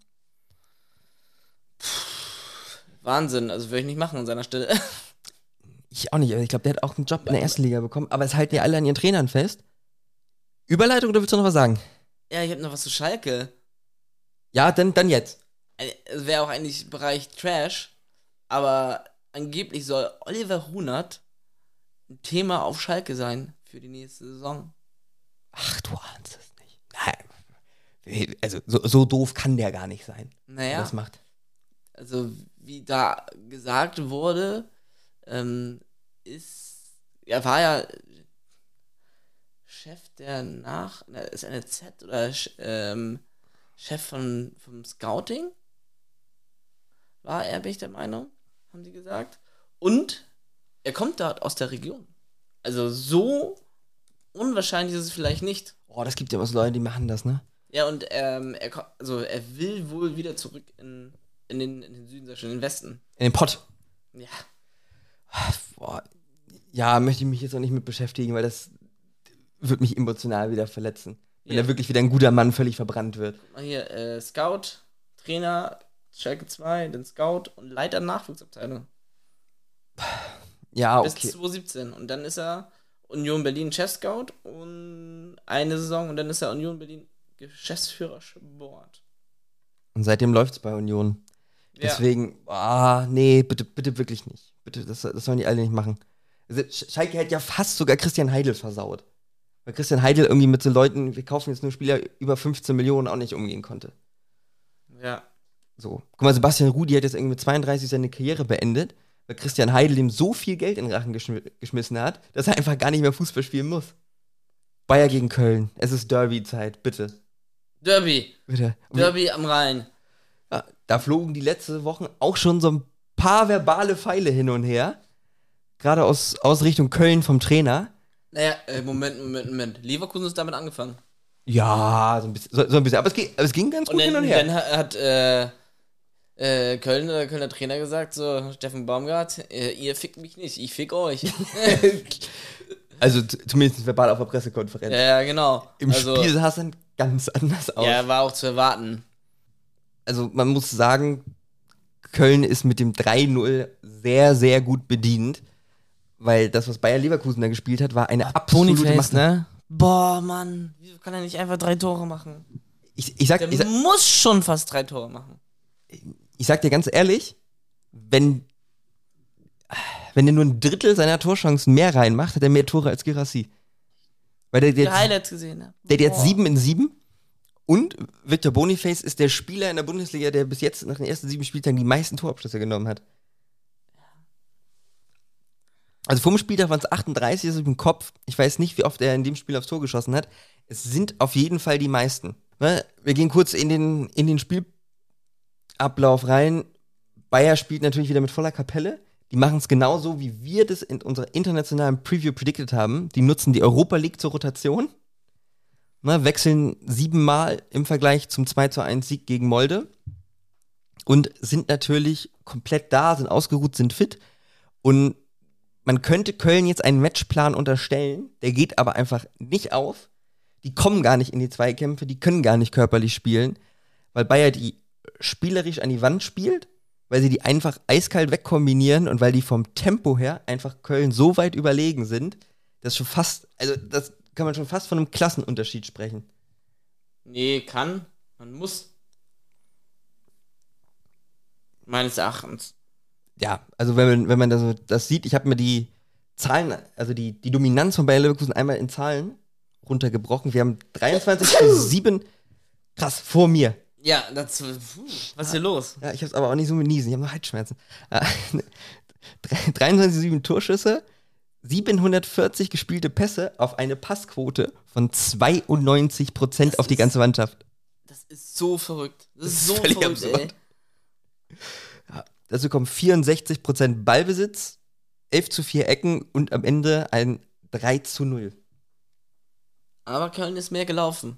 S2: Wahnsinn, also würde ich nicht machen an seiner Stelle.
S1: Ich auch nicht, aber ich glaube, der hat auch einen Job in der ersten Liga bekommen, aber es halten ja alle an ihren Trainern fest. Überleitung oder willst du noch was sagen?
S2: Ja, ich habe noch was zu Schalke.
S1: Ja, dann, dann jetzt.
S2: Es wäre auch eigentlich Bereich Trash, aber angeblich soll Oliver Hunert ein Thema auf Schalke sein für die nächste Saison.
S1: Ach, du ahnst es nicht. Nein. Also, so, so doof kann der gar nicht sein.
S2: Naja.
S1: Der das macht.
S2: Also, wie da gesagt wurde, ähm, ist, er war ja Chef der Nach, ist eine Z oder ähm, Chef von, vom Scouting? War er, bin ich der Meinung, haben die gesagt. Und er kommt dort aus der Region. Also so unwahrscheinlich ist es vielleicht nicht.
S1: Oh, das gibt ja was Leute, die machen das, ne?
S2: Ja, und ähm, er, ko- also er will wohl wieder zurück in, in, den, in den Süden, sag ich schon, in den Westen.
S1: In den Pott.
S2: Ja.
S1: Boah. Ja, möchte ich mich jetzt auch nicht mit beschäftigen, weil das wird mich emotional wieder verletzen. Wenn
S2: Ja.
S1: da wirklich wieder ein guter Mann völlig verbrannt wird.
S2: Mal hier, äh, Scout, Trainer, Schalke zwei, dann Scout und Leiter Nachwuchsabteilung.
S1: Ja,
S2: Bis
S1: okay.
S2: zwanzig siebzehn. Und dann ist er Union Berlin Chef-Scout und eine Saison und dann ist er Union Berlin Geschäftsführer Sport.
S1: Und seitdem läuft's bei Union.
S2: Ja.
S1: Deswegen, ah, nee, bitte, bitte wirklich nicht. Bitte, das, das sollen die alle nicht machen. Also, Sch- Schalke hat ja fast sogar Christian Heidel versaut. Weil Christian Heidel irgendwie mit so Leuten, wir kaufen jetzt nur Spieler über fünfzehn Millionen, auch nicht umgehen konnte.
S2: Ja.
S1: So. Guck mal, Sebastian Rudi hat jetzt irgendwie mit zweiunddreißig seine Karriere beendet, weil Christian Heidel ihm so viel Geld in den Rachen geschm geschmissen hat, dass er einfach gar nicht mehr Fußball spielen muss. Bayer gegen Köln. Es ist Derby-Zeit, bitte.
S2: Derby.
S1: Bitte. Und wir-
S2: Derby am Rhein.
S1: Ja, da flogen die letzten Wochen auch schon so ein paar verbale Pfeile hin und her. Gerade aus, aus Richtung Köln vom Trainer.
S2: Naja, äh, Moment, Moment, Moment. Leverkusen ist damit angefangen.
S1: Ja, so ein bisschen. So, so ein bisschen. Aber es ging, aber es ging ganz
S2: Und
S1: gut
S2: dann,
S1: hin und her.
S2: dann hat hat, äh, äh, Köln, der Kölner Trainer gesagt, so, Steffen Baumgart, äh, ihr fickt mich nicht, ich fick euch.
S1: Also z- zumindest verbal auf der Pressekonferenz.
S2: Ja, ja, genau.
S1: Im
S2: also,
S1: Spiel sah es dann ganz anders aus.
S2: ja, war auch zu erwarten.
S1: Also man muss sagen, Köln ist mit dem drei null sehr, sehr gut bedient. Weil das, was Bayer Leverkusen da gespielt hat, war eine absolute
S2: Boniface,
S1: Macht.
S2: ne? Boah, Mann, wieso kann er nicht einfach drei Tore machen?
S1: Ich, ich, sag,
S2: Der
S1: ich, sag,
S2: muss schon fast drei Tore machen.
S1: ich sag dir ganz ehrlich, wenn, wenn er nur ein Drittel seiner Torchancen mehr reinmacht, hat er mehr Tore als Girassi. Weil der,
S2: Die
S1: der,
S2: Highlights gesehen, ne?
S1: der hat jetzt
S2: Boah.
S1: sieben in sieben. Und Victor Boniface ist der Spieler in der Bundesliga, der bis jetzt nach den ersten sieben Spieltagen die meisten Torabschlüsse genommen hat. Also vom Spieltag waren es achtunddreißig, das ist im Kopf. Ich weiß nicht, wie oft er in dem Spiel aufs Tor geschossen hat. Es sind auf jeden Fall die meisten. Ne? Wir gehen kurz in den, in den Spielablauf rein. Bayer spielt natürlich wieder mit voller Kapelle. Die machen es genauso, wie wir das in unserer internationalen Preview predicted haben. Die nutzen die Europa League zur Rotation. Ne, wechseln siebenmal im Vergleich zum zwei zu eins Sieg gegen Molde. Und sind natürlich komplett da, sind ausgeruht, sind fit. Und man könnte Köln jetzt einen Matchplan unterstellen, der geht aber einfach nicht auf. Die kommen gar nicht in die Zweikämpfe, die können gar nicht körperlich spielen, weil Bayer die spielerisch an die Wand spielt, weil sie die einfach eiskalt wegkombinieren und weil die vom Tempo her einfach Köln so weit überlegen sind, dass schon fast, also das kann man schon fast von einem Klassenunterschied sprechen.
S2: Nee, kann. Man muss. Meines Erachtens.
S1: Ja, also wenn man, wenn man das, das sieht, ich habe mir die Zahlen, also die, die Dominanz von Bayer Leverkusen einmal in Zahlen runtergebrochen. Wir haben dreiundzwanzig zu sieben, krass, vor mir.
S2: Ja, das, puh, was ist hier los?
S1: Ja, ich habe es aber auch nicht so mit Niesen, ich habe nur Halsschmerzen. dreiundzwanzig zu sieben Torschüsse, siebenhundertvierzig gespielte Pässe auf eine Passquote von zweiundneunzig Prozent auf die ganze Mannschaft.
S2: Das ist so verrückt. Das ist, das ist so
S1: völlig
S2: verrückt,
S1: absurd.
S2: ey.
S1: Ja, dazu kommen vierundsechzig Prozent Ballbesitz, elf zu vier Ecken und am Ende ein drei zu null.
S2: Aber Köln ist mehr gelaufen.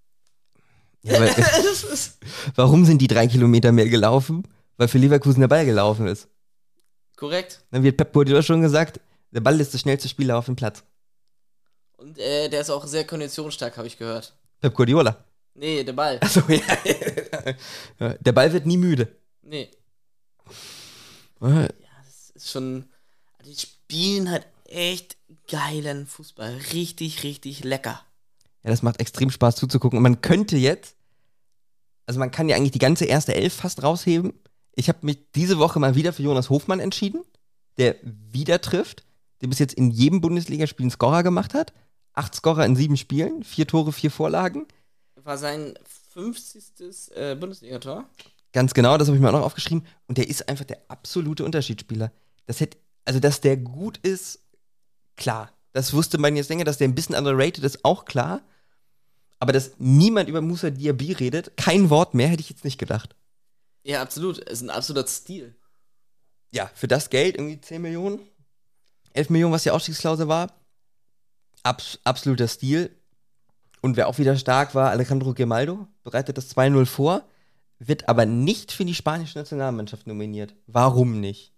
S1: Ja, weil, warum sind die drei Kilometer mehr gelaufen? Weil für Leverkusen der Ball gelaufen ist.
S2: Korrekt.
S1: Dann wird Pep Guardiola schon gesagt, der Ball ist der schnellste Spieler auf dem Platz.
S2: Und äh, der ist auch sehr konditionsstark, habe ich gehört.
S1: Pep Guardiola.
S2: Nee, der Ball.
S1: Achso, ja. Der Ball wird nie müde.
S2: Nee.
S1: Ja,
S2: das ist schon. Die spielen halt echt geilen Fußball. Richtig, richtig lecker.
S1: Ja, das macht extrem Spaß zuzugucken. Und man könnte jetzt, also man kann ja eigentlich die ganze erste Elf fast rausheben. Ich habe mich diese Woche mal wieder für Jonas Hofmann entschieden, der wieder trifft, der bis jetzt in jedem Bundesligaspiel einen Scorer gemacht hat. Acht Scorer in sieben Spielen, vier Tore, vier Vorlagen.
S2: War sein fünfzigstes Äh, Bundesligator.
S1: Ganz genau, das habe ich mir auch noch aufgeschrieben. Und der ist einfach der absolute Unterschiedsspieler. Das hätte, also dass der gut ist, klar. Das wusste man jetzt länger, dass der ein bisschen underrated ist, auch klar. Aber dass niemand über Moussa Diaby redet, kein Wort mehr, hätte ich jetzt nicht gedacht.
S2: Ja, absolut. Es ist ein absoluter Stil.
S1: Ja, für das Geld irgendwie zehn Millionen, elf Millionen, was die Ausstiegsklausel war. Abs- absoluter Stil. Und wer auch wieder stark war, Alejandro Grimaldo, bereitet das zwei null vor, wird aber nicht für die spanische Nationalmannschaft nominiert. Warum nicht?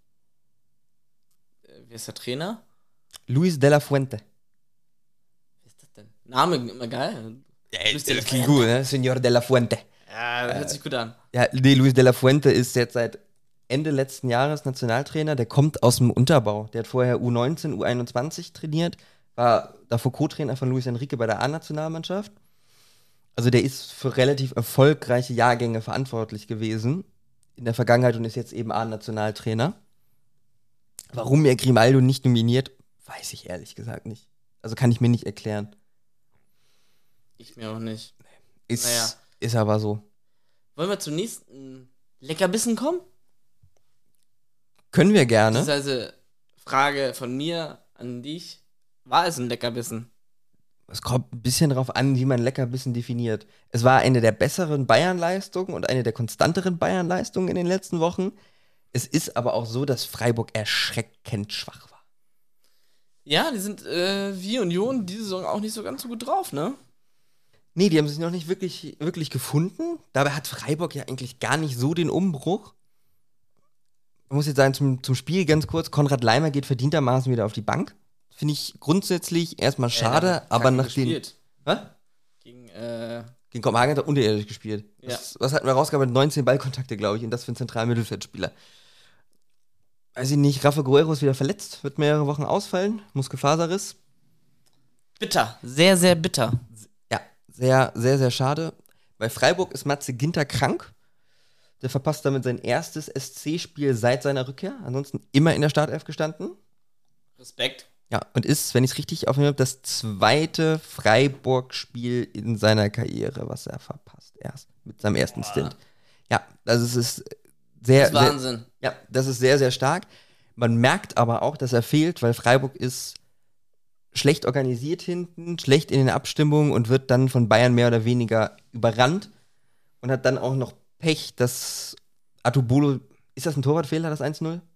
S2: Äh, wer ist der Trainer?
S1: Luis de la Fuente.
S2: Wer ist das denn? Name immer geil.
S1: Ja,
S2: Luis de la
S1: das klingt
S2: Fuente.
S1: gut, ne? Señor de la Fuente.
S2: Ja, das hört sich gut an.
S1: Ja, nee, Luis de la Fuente ist jetzt seit Ende letzten Jahres Nationaltrainer. Der kommt aus dem Unterbau. Der hat vorher U neunzehn, U einundzwanzig trainiert, war davor Co-Trainer von Luis Enrique bei der A-Nationalmannschaft. Also der ist für relativ erfolgreiche Jahrgänge verantwortlich gewesen in der Vergangenheit und ist jetzt eben A-Nationaltrainer. Warum er Grimaldo nicht nominiert, weiß ich ehrlich gesagt nicht. Also kann ich mir nicht erklären.
S2: Ich mir auch nicht.
S1: Ist,
S2: Naja.
S1: ist aber so.
S2: Wollen wir zum nächsten Leckerbissen kommen?
S1: Können wir gerne.
S2: Das ist also Frage von mir an dich. War es ein Leckerbissen?
S1: Es kommt ein bisschen darauf an, wie man Leckerbissen definiert. Es war eine der besseren Bayern-Leistungen und eine der konstanteren Bayern-Leistungen in den letzten Wochen. Es ist aber auch so, dass Freiburg erschreckend schwach war.
S2: Ja, die sind äh, wie Union diese Saison auch nicht so ganz so gut drauf, ne?
S1: Nee, die haben sich noch nicht wirklich, wirklich gefunden. Dabei hat Freiburg ja eigentlich gar nicht so den Umbruch. Man muss jetzt sagen, zum, zum Spiel ganz kurz, Konrad Leimer geht verdientermaßen wieder auf die Bank. Finde ich grundsätzlich erstmal schade,
S2: Ja,
S1: aber nach den...
S2: gespielt.
S1: Was?
S2: Gegen, äh,
S1: Gegen Kopenhagen hat er unterirdisch gespielt.
S2: Ja.
S1: Was, was hatten wir rausgearbeitet? neunzehn Ballkontakte, glaube ich, und das für einen zentralen Mittelfeldspieler. Weiß ich nicht, Rafa Guerrero ist wieder verletzt, wird mehrere Wochen ausfallen, Muskelfaserriss.
S2: bitter. Sehr, sehr bitter.
S1: Ja, sehr, sehr, sehr schade. Bei Freiburg ist Matze Ginter krank. Der verpasst damit sein erstes S C-Spiel seit seiner Rückkehr. Ansonsten immer in der Startelf gestanden.
S2: Respekt.
S1: Ja, und ist, wenn ich es richtig aufnehme, habe, das zweite Freiburg-Spiel in seiner Karriere, was er verpasst erst. Mit seinem ersten
S2: Boah.
S1: Stint. Ja, also es ist sehr,
S2: Das ist Wahnsinn.
S1: sehr, ja, das ist sehr, sehr stark. Man merkt aber auch, dass er fehlt, weil Freiburg ist schlecht organisiert hinten, schlecht in den Abstimmungen und wird dann von Bayern mehr oder weniger überrannt und hat dann auch noch Pech, dass Atubolo, ist das ein Torwartfehler, das eins null?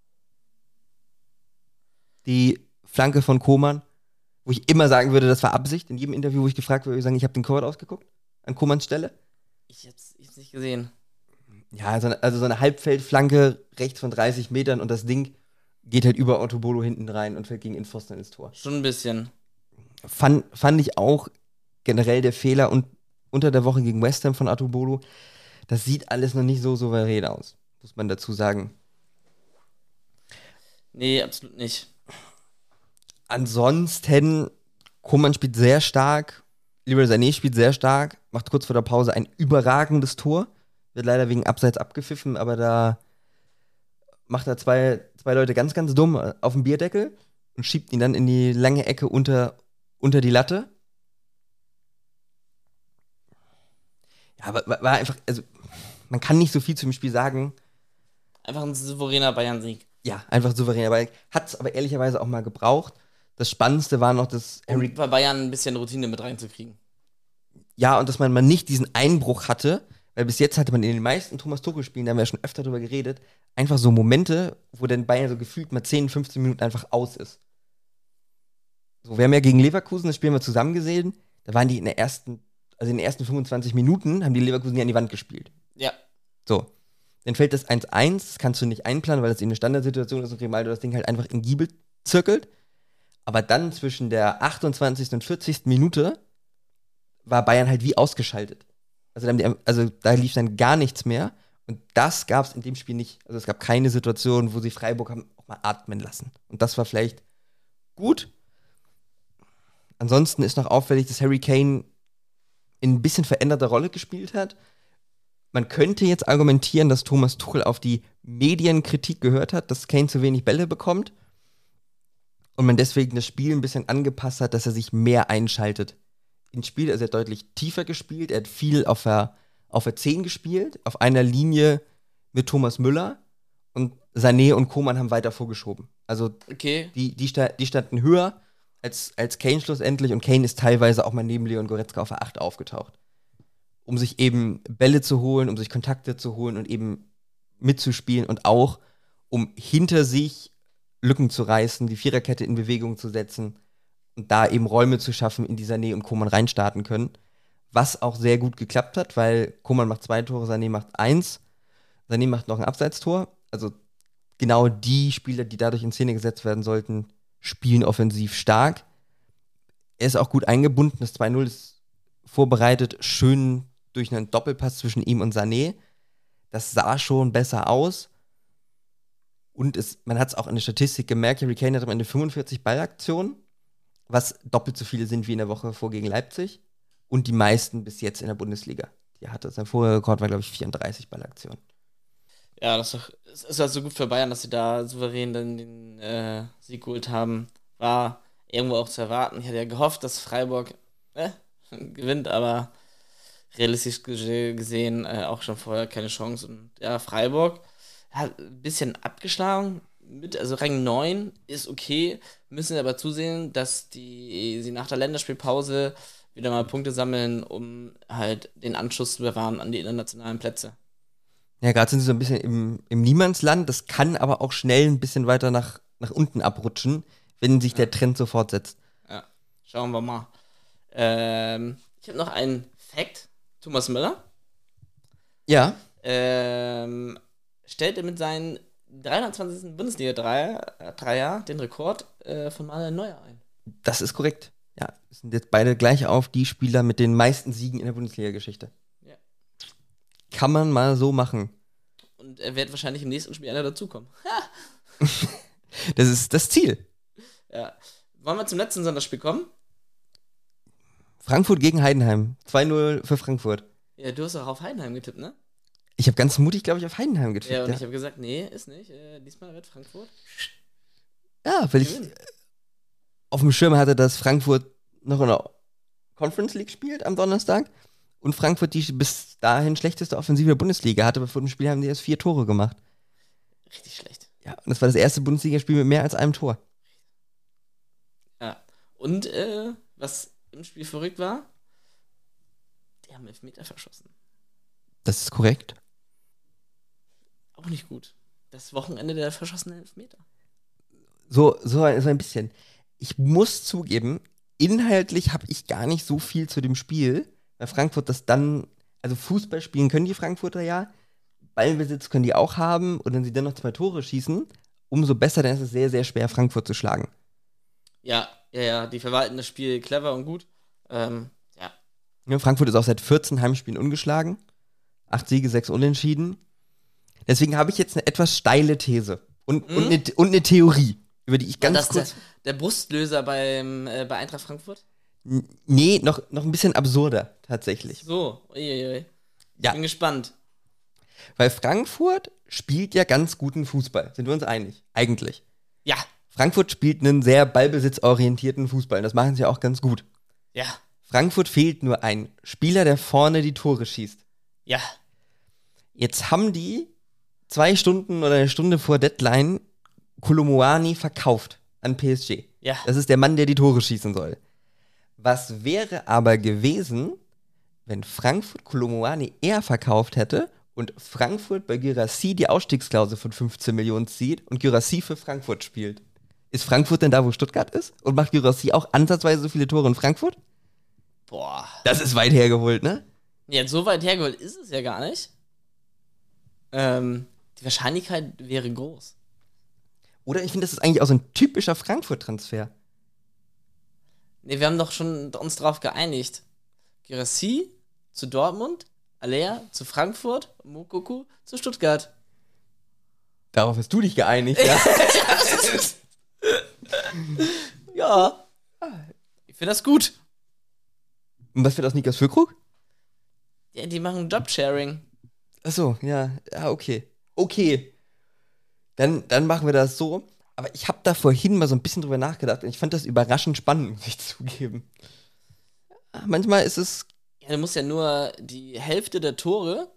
S1: Die Flanke von Koman, wo ich immer sagen würde, das war Absicht. In jedem Interview, wo ich gefragt wurde, würde ich sagen, ich habe den Torwart ausgeguckt, an Komans Stelle.
S2: Ich hab's, ich hab's nicht gesehen.
S1: Ja, also, also so eine Halbfeldflanke rechts von dreißig Metern und das Ding geht halt über Otto hinten rein und fällt gegen den Pfosten ins Tor.
S2: Schon ein bisschen.
S1: Fand, fand ich auch generell der Fehler und unter der Woche gegen West Ham von Otto. Das sieht alles noch nicht so souverän aus, muss man dazu sagen.
S2: Nee, absolut nicht.
S1: Ansonsten, Koman spielt sehr stark, Leroy Sané spielt sehr stark, macht kurz vor der Pause ein überragendes Tor, wird leider wegen Abseits abgepfiffen, aber da macht da zwei, zwei Leute ganz, ganz dumm auf den Bierdeckel und schiebt ihn dann in die lange Ecke unter, unter die Latte. Ja, aber war einfach, also man kann nicht so viel zu dem Spiel sagen.
S2: Einfach ein souveräner Bayern-Sieg.
S1: Ja, einfach souveräner Bayern. Hat es aber ehrlicherweise auch mal gebraucht. Das Spannendste war noch, dass
S2: Harry... Um bei Bayern ein bisschen Routine mit reinzukriegen.
S1: Ja, und dass man mal nicht diesen Einbruch hatte, weil bis jetzt hatte man in den meisten Thomas Tuchel-Spielen, da haben wir ja schon öfter drüber geredet, einfach so Momente, wo dann Bayern so gefühlt mal zehn, fünfzehn Minuten einfach aus ist. So, wir haben ja gegen Leverkusen, das Spiel haben wir zusammen gesehen, da waren die in der ersten, also in den ersten fünfundzwanzig Minuten, haben die Leverkusen ja an die Wand gespielt.
S2: Ja.
S1: So, dann fällt das eins eins, das kannst du nicht einplanen, weil das eben eine Standardsituation ist und Grimaldo das Ding halt einfach in Giebel zirkelt. Aber dann zwischen der achtundzwanzigsten und vierzigsten Minute war Bayern halt wie ausgeschaltet. Also, dann, also da lief dann gar nichts mehr. Und das gab es in dem Spiel nicht. Also es gab keine Situation, wo sie Freiburg haben auch mal atmen lassen. Und das war vielleicht gut. Ansonsten ist noch auffällig, dass Harry Kane in ein bisschen veränderter Rolle gespielt hat. Man könnte jetzt argumentieren, dass Thomas Tuchel auf die Medienkritik gehört hat, dass Kane zu wenig Bälle bekommt. Und man deswegen das Spiel ein bisschen angepasst hat, dass er sich mehr einschaltet. Ins Spiel ist er deutlich tiefer gespielt. Er hat viel auf der, auf der zehn gespielt, auf einer Linie mit Thomas Müller. Und Sané und Koman haben weiter vorgeschoben. Also
S2: okay.
S1: die, die, die standen höher als, als Kane schlussendlich. Und Kane ist teilweise auch mal neben Leon Goretzka auf der acht aufgetaucht. Um sich eben Bälle zu holen, um sich Kontakte zu holen und eben mitzuspielen. Und auch, um hinter sich Lücken zu reißen, die Viererkette in Bewegung zu setzen und da eben Räume zu schaffen, in die Sané und Koman reinstarten können. Was auch sehr gut geklappt hat, weil Koman macht zwei Tore, Sané macht eins. Sané macht noch ein Abseitstor. Also genau die Spieler, die dadurch in Szene gesetzt werden sollten, spielen offensiv stark. Er ist auch gut eingebunden. Das zwei null ist vorbereitet, schön durch einen Doppelpass zwischen ihm und Sané. Das sah schon besser aus. Und es, man hat es auch in der Statistik gemerkt, Harry Kane hat am Ende fünfundvierzig Ballaktionen, was doppelt so viele sind wie in der Woche vor gegen Leipzig. Und die meisten bis jetzt in der Bundesliga. Die hatte sein vorheriger Rekord war, glaube ich, vierunddreißig Ballaktionen.
S2: Ja, das ist also gut für Bayern, dass sie da souverän dann den äh, Sieg geholt haben. War irgendwo auch zu erwarten. Ich hatte ja gehofft, dass Freiburg äh, gewinnt, aber realistisch gesehen äh, auch schon vorher keine Chance. Und ja, Freiburg hat ein bisschen abgeschlagen. Mit, also Rang neun ist okay. Müssen aber zusehen, dass die sie nach der Länderspielpause wieder mal Punkte sammeln, um halt den Anschluss zu bewahren an die internationalen Plätze.
S1: Ja, gerade sind sie so ein bisschen im, im Niemandsland. Das kann aber auch schnell ein bisschen weiter nach, nach unten abrutschen, wenn sich ja. der Trend so fortsetzt.
S2: Ja, schauen wir mal. Ähm, ich habe noch einen Fact. Thomas Müller.
S1: Ja.
S2: Ähm, stellte mit seinen dreihundertzwanzigsten Bundesliga-Dreier den Rekord äh, von Manuel Neuer ein.
S1: Das ist korrekt. Ja, sind jetzt beide gleich auf die Spieler mit den meisten Siegen in der Bundesliga-Geschichte.
S2: Ja.
S1: Kann man mal so machen.
S2: Und er wird wahrscheinlich im nächsten Spiel einer dazukommen.
S1: Das ist das Ziel.
S2: Ja. Wollen wir zum letzten Sonderspiel kommen?
S1: Frankfurt gegen Heidenheim. zwei null für Frankfurt.
S2: Ja, du hast auch auf Heidenheim getippt, ne?
S1: Ich habe ganz mutig, glaube ich, auf Heidenheim getippt.
S2: Ja, und
S1: ja.
S2: ich habe gesagt, nee, ist nicht. Äh, diesmal wird Frankfurt.
S1: Ja, weil ich auf dem Schirm hatte, dass Frankfurt noch in der Conference League spielt am Donnerstag und Frankfurt die bis dahin schlechteste Offensive der Bundesliga hatte, aber vor dem Spiel haben die erst vier Tore gemacht.
S2: Richtig schlecht.
S1: Ja, und das war das erste Bundesligaspiel mit mehr als einem Tor.
S2: Ja, und äh, was im Spiel verrückt war, die haben Elfmeter verschossen.
S1: Das ist korrekt.
S2: Auch nicht gut. Das Wochenende der verschossenen Elfmeter.
S1: So, so ein, so ein bisschen. Ich muss zugeben, inhaltlich habe ich gar nicht so viel zu dem Spiel, weil Frankfurt das dann, also Fußball spielen können die Frankfurter ja, Ballbesitz können die auch haben und wenn sie dann noch zwei Tore schießen, umso besser, dann ist es sehr, sehr schwer, Frankfurt zu schlagen.
S2: Ja, ja, ja, die verwalten das Spiel clever und gut. Ähm, ja.
S1: Ja, Frankfurt ist auch seit vierzehn Heimspielen ungeschlagen. Acht Siege, sechs Unentschieden. Deswegen habe ich jetzt eine etwas steile These und, mhm. und, eine, und eine Theorie, über die ich ganz
S2: das
S1: kurz...
S2: Der, der Brustlöser beim, äh, bei Eintracht Frankfurt?
S1: N- nee, noch, noch ein bisschen absurder, tatsächlich.
S2: So, uiuiui.
S1: Ja.
S2: Bin gespannt.
S1: Weil Frankfurt spielt ja ganz guten Fußball. Sind wir uns einig? Eigentlich.
S2: Ja.
S1: Frankfurt spielt einen sehr ballbesitzorientierten Fußball. Das machen sie auch ganz gut.
S2: Ja.
S1: Frankfurt fehlt nur ein Spieler, der vorne die Tore schießt.
S2: Ja.
S1: Jetzt haben die zwei Stunden oder eine Stunde vor Deadline Kolomuani verkauft an P S G.
S2: Ja.
S1: Das ist der Mann, der die Tore schießen soll. Was wäre aber gewesen, wenn Frankfurt Kolomuani eher verkauft hätte und Frankfurt bei Guirassy die Ausstiegsklausel von fünfzehn Millionen zieht und Guirassy für Frankfurt spielt? Ist Frankfurt denn da, wo Stuttgart ist? Und macht Guirassy auch ansatzweise so viele Tore in Frankfurt?
S2: Boah.
S1: Das ist weit hergeholt, ne?
S2: Ja, so weit hergeholt ist es ja gar nicht. Ähm, die Wahrscheinlichkeit wäre groß.
S1: Oder ich finde, das ist eigentlich auch so ein typischer Frankfurt-Transfer.
S2: Ne, wir haben doch schon uns drauf geeinigt. Guirassy zu Dortmund, Alea zu Frankfurt, Moukoko zu Stuttgart.
S1: Darauf hast du dich geeinigt, ja?
S2: Ja. Ich finde das gut.
S1: Und was wird aus Niklas Füllkrug?
S2: Ja, die machen Jobsharing.
S1: Achso, ja, ja, okay. Okay. Dann, dann machen wir das so. Aber ich habe da vorhin mal so ein bisschen drüber nachgedacht und ich fand das überraschend spannend, muss ich zugeben. Manchmal ist es.
S2: Ja, du musst ja nur die Hälfte der Tore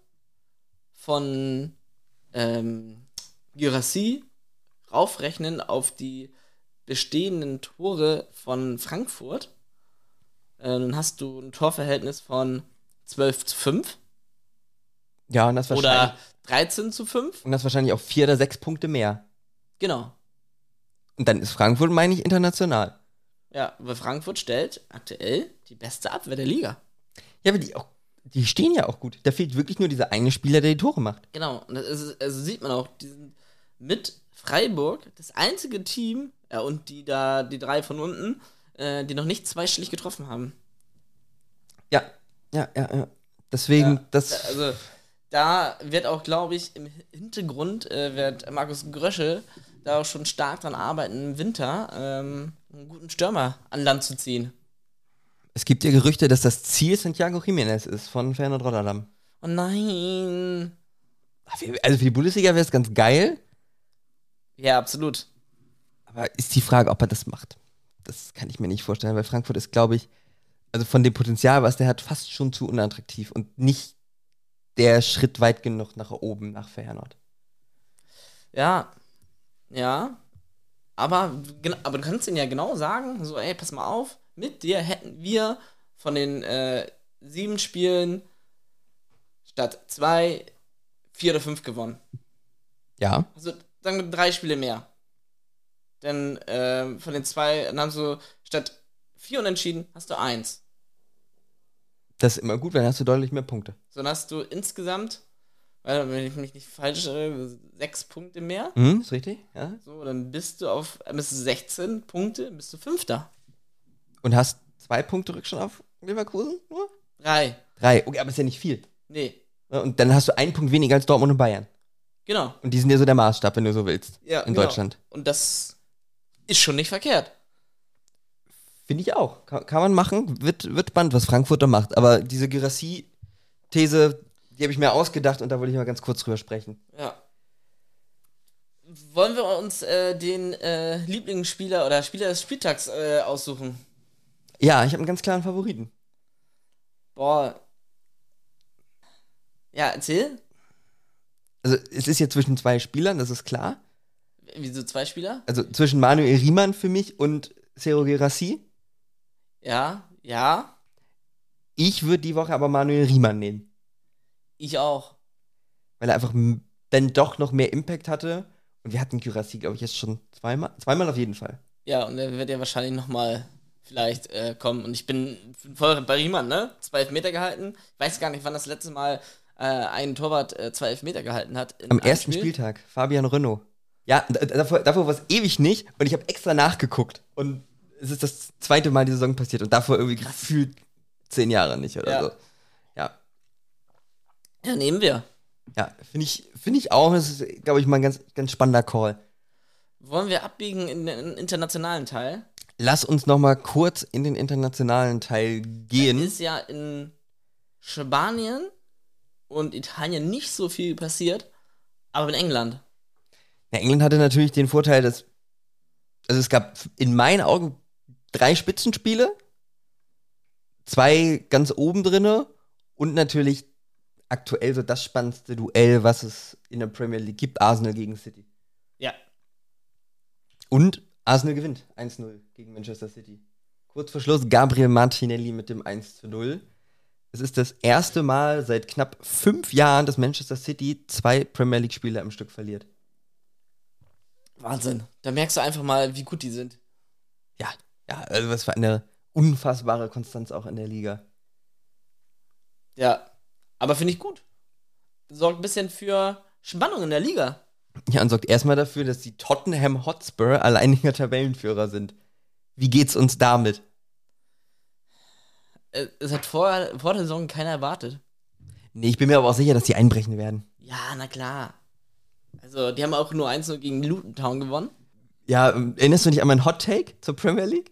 S2: von ähm, Guirassy raufrechnen auf die bestehenden Tore von Frankfurt. Äh, dann hast du ein Torverhältnis von zwölf zu fünf.
S1: Ja, und das wahrscheinlich.
S2: Oder dreizehn zu fünf.
S1: Und das wahrscheinlich auch vier oder sechs Punkte mehr.
S2: Genau.
S1: Und dann ist Frankfurt, meine ich, international.
S2: Ja, weil Frankfurt stellt aktuell die beste Abwehr der Liga.
S1: Ja, aber die, auch, die stehen ja auch gut. Da fehlt wirklich nur dieser eine Spieler, der die Tore macht.
S2: Genau. Und das ist, also sieht man auch, die sind mit Freiburg das einzige Team, ja, und die da, die drei von unten, äh, die noch nicht zweistellig getroffen haben.
S1: Ja, ja, ja, ja. Deswegen,
S2: Ja,
S1: das.
S2: Also, da wird auch, glaube ich, im Hintergrund äh, wird Markus Gröschel da auch schon stark dran arbeiten, im Winter ähm, einen guten Stürmer an Land zu ziehen.
S1: Es gibt ja Gerüchte, dass das Ziel Santiago Jiménez ist von Feyenoord Rotterdam.
S2: Oh nein.
S1: Also für die Bundesliga wäre es ganz geil,
S2: Ja, absolut.
S1: aber ist die Frage, ob er das macht. Das kann ich mir nicht vorstellen, weil Frankfurt ist, glaube ich, also von dem Potenzial, was der hat, fast schon zu unattraktiv und nicht der Schritt weit genug nach oben, nach Feyenoord.
S2: Ja, ja. Aber, gen- aber du kannst ihnen ja genau sagen, so, ey, pass mal auf, mit dir hätten wir von den äh, sieben Spielen statt zwei, vier oder fünf gewonnen.
S1: Ja.
S2: Also, sagen wir drei Spiele mehr. Denn äh, von den zwei, dann haben sie statt vier Unentschieden, hast du eins.
S1: Das ist immer gut, weil dann hast du deutlich mehr Punkte.
S2: So, dann hast du insgesamt, weil, wenn ich mich nicht falsch erinnere, sechs Punkte mehr.
S1: Mhm, ist richtig, ja.
S2: So, dann bist du auf, bist du sechzehn Punkte, bist du Fünfter.
S1: Und hast zwei Punkte Rückstand auf Leverkusen nur?
S2: Drei.
S1: Drei, okay, aber ist ja nicht viel.
S2: Nee,
S1: Ja, und dann hast du einen Punkt weniger als Dortmund und Bayern.
S2: genau.
S1: Und die sind ja so der Maßstab, wenn du so willst.
S2: Ja,
S1: in
S2: genau.
S1: Deutschland.
S2: Und das ist schon nicht verkehrt.
S1: Finde ich auch. Kann, kann man machen. Wird, wird spannend, was Frankfurt da macht. Aber diese Guirassy-These, die habe ich mir ausgedacht und da wollte ich mal ganz kurz drüber sprechen.
S2: Ja. Wollen wir uns äh, den äh, Lieblingsspieler oder Spieler des Spieltags äh, aussuchen?
S1: Ja, ich habe einen ganz klaren Favoriten.
S2: Boah. Ja, erzähl.
S1: Also, es ist jetzt zwischen zwei Spielern, das ist klar.
S2: Wieso zwei Spieler?
S1: Also zwischen Manuel Riemann für mich und Sergio Guirassy.
S2: Ja, ja,
S1: Ich würde die Woche aber Manuel Riemann nehmen.
S2: ich auch.
S1: Weil er einfach m- dann doch noch mehr Impact hatte. Und wir hatten Guirassy, glaube ich, jetzt schon zweimal. Zweimal auf jeden Fall.
S2: Ja, und er wird ja wahrscheinlich nochmal vielleicht äh, kommen. Und ich bin voll bei Riemann, ne? Zwei Elfmeter gehalten. Ich weiß gar nicht, wann das letzte Mal äh, ein Torwart äh, zwei Elfmeter gehalten hat. in
S1: Am
S2: einem
S1: ersten
S2: Spiel.
S1: Spieltag, Fabian Renault. Ja, d- davor, davor war es ewig nicht. Und ich habe extra nachgeguckt. Und es ist das zweite Mal die Saison passiert. Und davor irgendwie gefühlt zehn Jahre nicht oder
S2: Ja.
S1: so. Ja,
S2: Ja, nehmen wir.
S1: ja finde ich, find ich auch. Das ist, glaube ich, mal ein ganz, ganz spannender Call.
S2: Wollen wir abbiegen in den internationalen Teil?
S1: Lass uns noch mal kurz in den internationalen Teil gehen.
S2: Ist ja in Spanien und Italien nicht so viel passiert, aber in England.
S1: Ja, England hatte natürlich den Vorteil, dass also es gab in meinen Augen drei Spitzenspiele, zwei ganz oben drinne und natürlich aktuell so das spannendste Duell, was es in der Premier League gibt, Arsenal gegen City.
S2: Ja.
S1: Und Arsenal gewinnt eins null gegen Manchester City. Kurz vor Schluss Gabriel Martinelli mit dem eins zu null. Es ist das erste Mal seit knapp fünf Jahren, dass Manchester City zwei Premier League-Spiele am Stück verliert.
S2: Wahnsinn. Da merkst du einfach mal, wie gut die sind.
S1: Ja, ja, also was für eine unfassbare Konstanz auch in der Liga.
S2: Ja, aber finde ich gut. Sorgt ein bisschen für Spannung in der Liga.
S1: Ja, und sorgt erstmal dafür, dass die Tottenham Hotspur alleiniger Tabellenführer sind. Wie geht's uns damit?
S2: Es hat vor, vor der Saison keiner erwartet.
S1: Nee, ich bin mir aber auch sicher, dass die einbrechen werden.
S2: Ja, na klar. Also, die haben auch nur eins null gegen Luton Town gewonnen.
S1: Ja, erinnerst du dich an meinen Hot Take zur Premier League?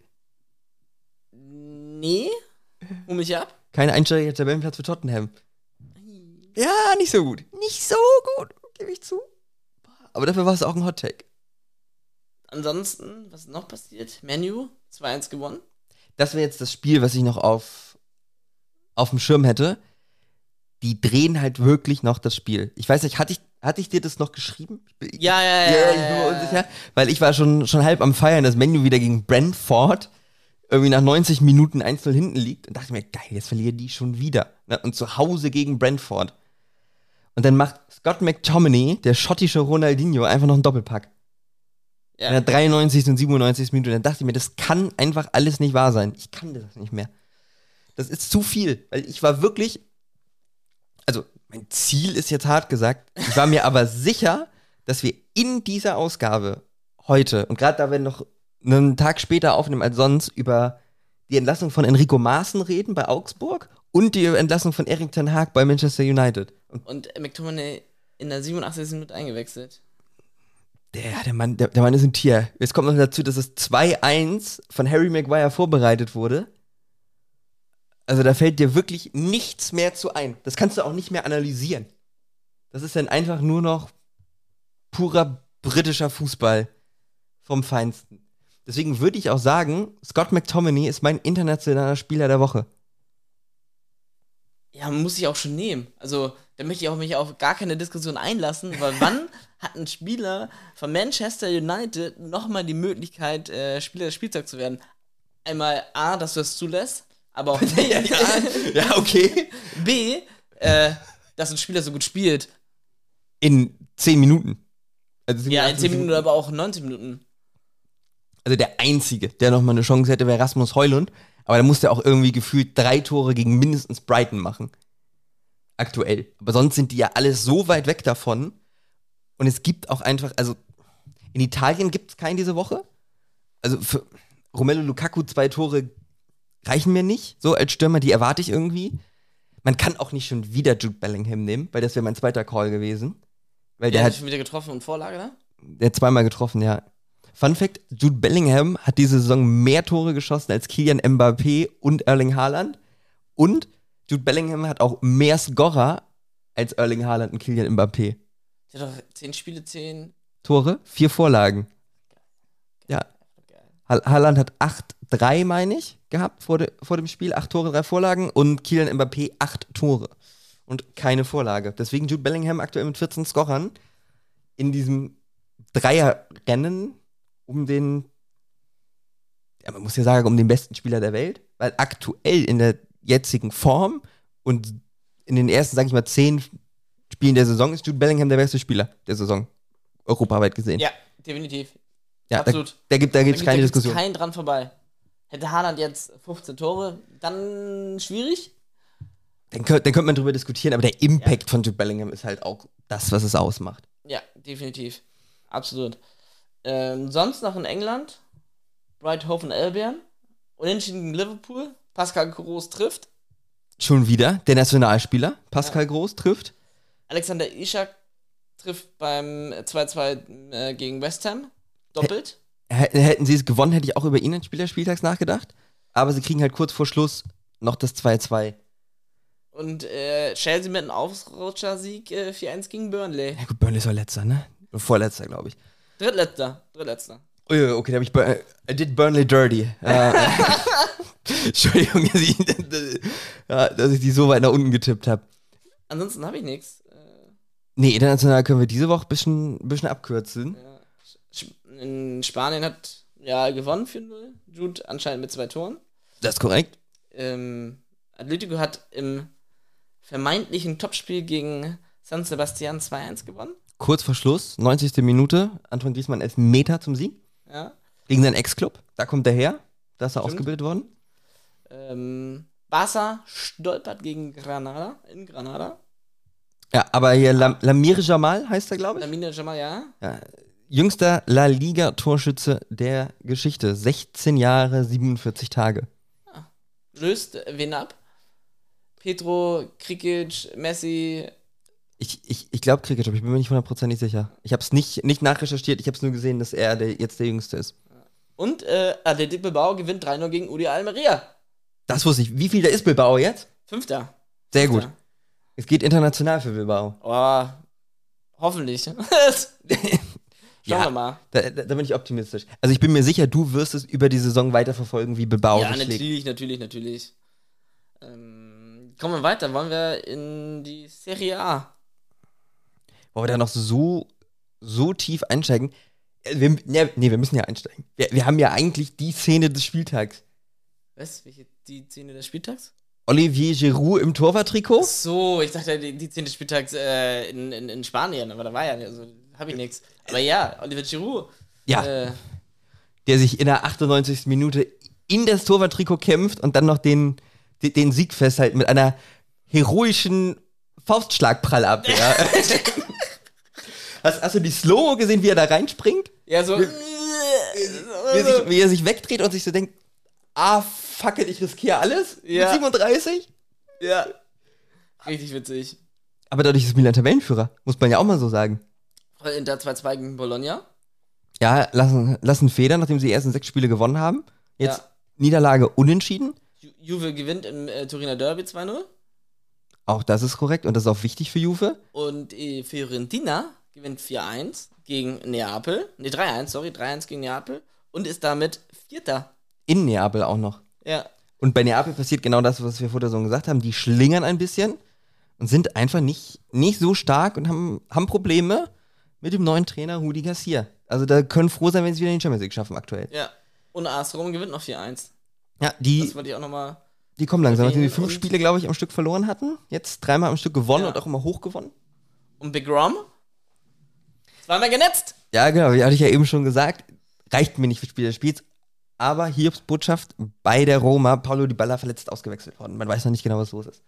S2: Nee. Hol mich ab.
S1: Kein einstelliger Tabellenplatz für Tottenham. Ja, nicht so gut. Nicht so gut, gebe ich zu. Aber dafür war es auch ein Hot Take.
S2: Ansonsten, was ist noch passiert? Manu, zwei eins gewonnen.
S1: Das wäre jetzt das Spiel, was ich noch auf, auf dem Schirm hätte. Die drehen halt wirklich noch das Spiel. Ich weiß nicht, hatte ich, hatte ich dir das noch geschrieben?
S2: Ja, ja, ja.
S1: Ja, ich bin mir unsicher. Weil ich war schon, schon halb am Feiern, dass Manu wieder gegen Brentford irgendwie nach neunzig Minuten eins null hinten liegt. Und dachte mir, geil, jetzt verlieren die schon wieder. Und zu Hause gegen Brentford. Und dann macht Scott McTominay, der schottische Ronaldinho, einfach noch einen Doppelpack. Ja. In der dreiundneunzigsten und siebenundneunzigsten Minute. Dann dachte ich mir, das kann einfach alles nicht wahr sein. Ich kann das nicht mehr. Das ist zu viel. Weil ich war wirklich, also mein Ziel ist jetzt hart gesagt, ich war mir aber sicher, dass wir in dieser Ausgabe heute, und gerade da wir noch einen Tag später aufnehmen als sonst, über die Entlassung von Enrico Maaßen reden bei Augsburg und die Entlassung von Erik ten Hag bei Manchester United.
S2: Und, und McTominay in der siebenundachtzigsten Minute eingewechselt.
S1: Der, der, Mann, der, der Mann ist ein Tier. Jetzt kommt noch dazu, dass es zwei eins von Harry Maguire vorbereitet wurde. Also da fällt dir wirklich nichts mehr zu ein. Das kannst du auch nicht mehr analysieren. Das ist dann einfach nur noch purer britischer Fußball vom Feinsten. Deswegen würde ich auch sagen, Scott McTominay ist mein internationaler Spieler der Woche.
S2: Ja, muss ich auch schon nehmen. Also, da möchte ich auch mich auf gar keine Diskussion einlassen, weil wann hat ein Spieler von Manchester United nochmal die Möglichkeit, äh, Spieler des Spieltags zu werden? Einmal A, dass du es zulässt, aber auch B,
S1: ja, ja, okay.
S2: B, äh, dass ein Spieler so gut spielt.
S1: In zehn Minuten. Also
S2: ja, in zehn Minuten, aber auch neunzehn Minuten.
S1: Also der Einzige, der nochmal eine Chance hätte, wäre Rasmus Højlund. Aber da musste er auch irgendwie gefühlt drei Tore gegen mindestens Brighton machen. Aktuell. Aber sonst sind die ja alles so weit weg davon. Und es gibt auch einfach, also in Italien gibt es keinen diese Woche. Also für Romelu Lukaku zwei Tore reichen mir nicht. So als Stürmer, die erwarte ich irgendwie. Man kann auch nicht schon wieder Jude Bellingham nehmen, weil das wäre mein zweiter Call gewesen. Weil der
S2: ja,
S1: hat
S2: schon wieder getroffen und Vorlage, ne?
S1: Der hat zweimal getroffen, ja. Fun Fact, Jude Bellingham hat diese Saison mehr Tore geschossen als Kylian Mbappé und Erling Haaland. Und Jude Bellingham hat auch mehr Scorer als Erling Haaland und Kylian Mbappé.
S2: Der hat doch zehn Spiele, zehn
S1: Tore, vier Vorlagen. Ja. Ha- Haaland hat acht drei, meine ich, gehabt vor, de- vor dem Spiel. acht Tore, drei Vorlagen. Und Kylian Mbappé acht Tore. Und keine Vorlage. Deswegen Jude Bellingham aktuell mit vierzehn Scorern in diesem Dreierrennen um den, ja, man muss ja sagen, um den besten Spieler der Welt, weil aktuell in der jetzigen Form und in den ersten, sag ich mal, zehn Spielen der Saison ist Jude Bellingham der beste Spieler der Saison, europaweit gesehen.
S2: Ja, definitiv.
S1: Ja,
S2: absolut.
S1: Da, da gibt es da gibt's keine
S2: da
S1: Diskussion.
S2: keinen dran vorbei. Hätte Haaland jetzt fünfzehn Tore, dann schwierig.
S1: Dann könnte dann könnt man drüber diskutieren, aber der Impact ja. von Jude Bellingham ist halt auch das, was es ausmacht.
S2: Ja, definitiv. Absolut. Ähm, sonst noch in England, Brighton Albion, Unentschieden gegen Liverpool, Pascal Groß trifft.
S1: Schon wieder, der Nationalspieler, Pascal ja. Groß trifft.
S2: Alexander Isak trifft beim zwei zwei äh, gegen West Ham, doppelt.
S1: H- hätten sie es gewonnen, hätte ich auch über ihn als Spieler des Spieltags nachgedacht, aber sie kriegen halt kurz vor Schluss noch das zwei zwei.
S2: Und äh, Chelsea mit einem Ausrutscher-Sieg äh, vier eins gegen Burnley.
S1: Ja gut, Burnley ist doch letzter, ne? Vorletzter, glaube ich.
S2: Drittletzter. Drittletzter.
S1: Oh, ja, okay, da habe ich Bur- I did Burnley dirty. Äh, Entschuldigung, dass ich, ja, dass ich die so weit nach unten getippt habe.
S2: Ansonsten habe ich nichts.
S1: Nee, international können wir diese Woche ein bisschen, bisschen abkürzen.
S2: Ja. Sch- In Spanien hat ja gewonnen vier null. Jude anscheinend mit zwei Toren.
S1: Das ist korrekt.
S2: Ähm, Atletico hat im vermeintlichen Topspiel gegen San Sebastian zwei eins gewonnen.
S1: Kurz vor Schluss, neunzigste Minute, Antoine Griezmann elf Meter zum Sieg.
S2: Ja.
S1: Gegen seinen Ex-Club. Da kommt er her. Da ist er
S2: Stimmt.
S1: ausgebildet worden.
S2: Ähm, Barca stolpert gegen Granada, in Granada.
S1: Ja, aber hier Lam- Lamine Jamal heißt er, glaube ich.
S2: Lamine Jamal, ja.
S1: Ja, jüngster La Liga-Torschütze der Geschichte. sechzehn Jahre, siebenundvierzig Tage.
S2: Löst wen ab? Petro, Krikic, Messi.
S1: Ich, ich, ich glaube Cricket, aber ich bin mir nicht hundertprozentig sicher. Ich habe es nicht, nicht nachrecherchiert, ich habe es nur gesehen, dass er der, jetzt der Jüngste ist.
S2: Und äh, Athletic Bilbao gewinnt drei null gegen Udi Almeria.
S1: Das wusste ich. Wie viel da ist Bilbao jetzt?
S2: Fünfter.
S1: Sehr gut.
S2: Fünfter.
S1: Es geht international für Bilbao.
S2: Oh, hoffentlich. Schauen
S1: Ja,
S2: wir mal.
S1: Da, da, da bin ich optimistisch. Also ich bin mir sicher, du wirst es über die Saison weiterverfolgen, wie Bilbao
S2: Ja,
S1: sich schlägt.
S2: natürlich, natürlich, natürlich. Ähm, kommen wir weiter. Wollen wir in die Serie A?
S1: Wollen wir da noch so, so tief einsteigen? Äh, Wir, ne, nee, wir müssen ja einsteigen. Wir, wir haben ja eigentlich die Szene des Spieltags.
S2: Was? Welche, die Szene des Spieltags?
S1: Olivier Giroud im Torwarttrikot?
S2: So, ich dachte, die, die Szene des Spieltags äh, in, in, in Spanien, aber da war ja, also hab ich nichts. Aber ja, Olivier Giroud.
S1: Ja,
S2: Äh,
S1: der sich in der achtundneunzigsten Minute in das Torwarttrikot kämpft und dann noch den, den, den Sieg festhält mit einer heroischen Faustschlagprallabwehr. hast, hast du die Slow gesehen, wie er da reinspringt?
S2: ja, so.
S1: Wie, er sich, wie er sich wegdreht und sich so denkt, ah, fuck it, ich riskiere alles
S2: Ja.
S1: mit siebenunddreißig?
S2: Ja. Richtig witzig.
S1: Aber dadurch ist Milan Tabellenführer, muss man ja auch mal so sagen.
S2: Inter zwei zwei gegen Bologna.
S1: Ja, lassen, lassen Federn, nachdem sie die ersten sechs Spiele gewonnen haben. Jetzt
S2: Ja.
S1: Niederlage unentschieden.
S2: Ju Juve gewinnt im äh, Turiner Derby zwei null.
S1: Auch das ist korrekt und das ist auch wichtig für Juve.
S2: Und äh, Fiorentina gewinnt vier eins gegen Neapel. Ne, drei eins, sorry, drei eins gegen Neapel. Und ist damit Vierter.
S1: In Neapel auch noch.
S2: Ja.
S1: Und bei Neapel passiert genau das, was wir vor der Saison gesagt haben. Die schlingern ein bisschen und sind einfach nicht, nicht so stark und haben, haben Probleme mit dem neuen Trainer Rudi Garcia. Also da können froh sein, wenn sie wieder den Champions League schaffen aktuell.
S2: Ja. Und A S Rom gewinnt noch vier eins.
S1: Ja, die,
S2: Das wollte ich auch nochmal.
S1: die kommen langsam, nachdem die
S2: erwähnen.
S1: fünf
S2: Und-
S1: Spiele, glaube ich, am Stück verloren hatten. Jetzt dreimal am Stück gewonnen
S2: Ja.
S1: und auch immer hoch gewonnen.
S2: Und Big Rom? Zweimal genetzt.
S1: Ja, genau, wie hatte ich ja eben schon gesagt. Reicht mir nicht für Spiel des Spiels. Aber Hiobs Botschaft bei der Roma, Paulo Dybala verletzt ausgewechselt worden. Man weiß noch nicht genau, was los ist.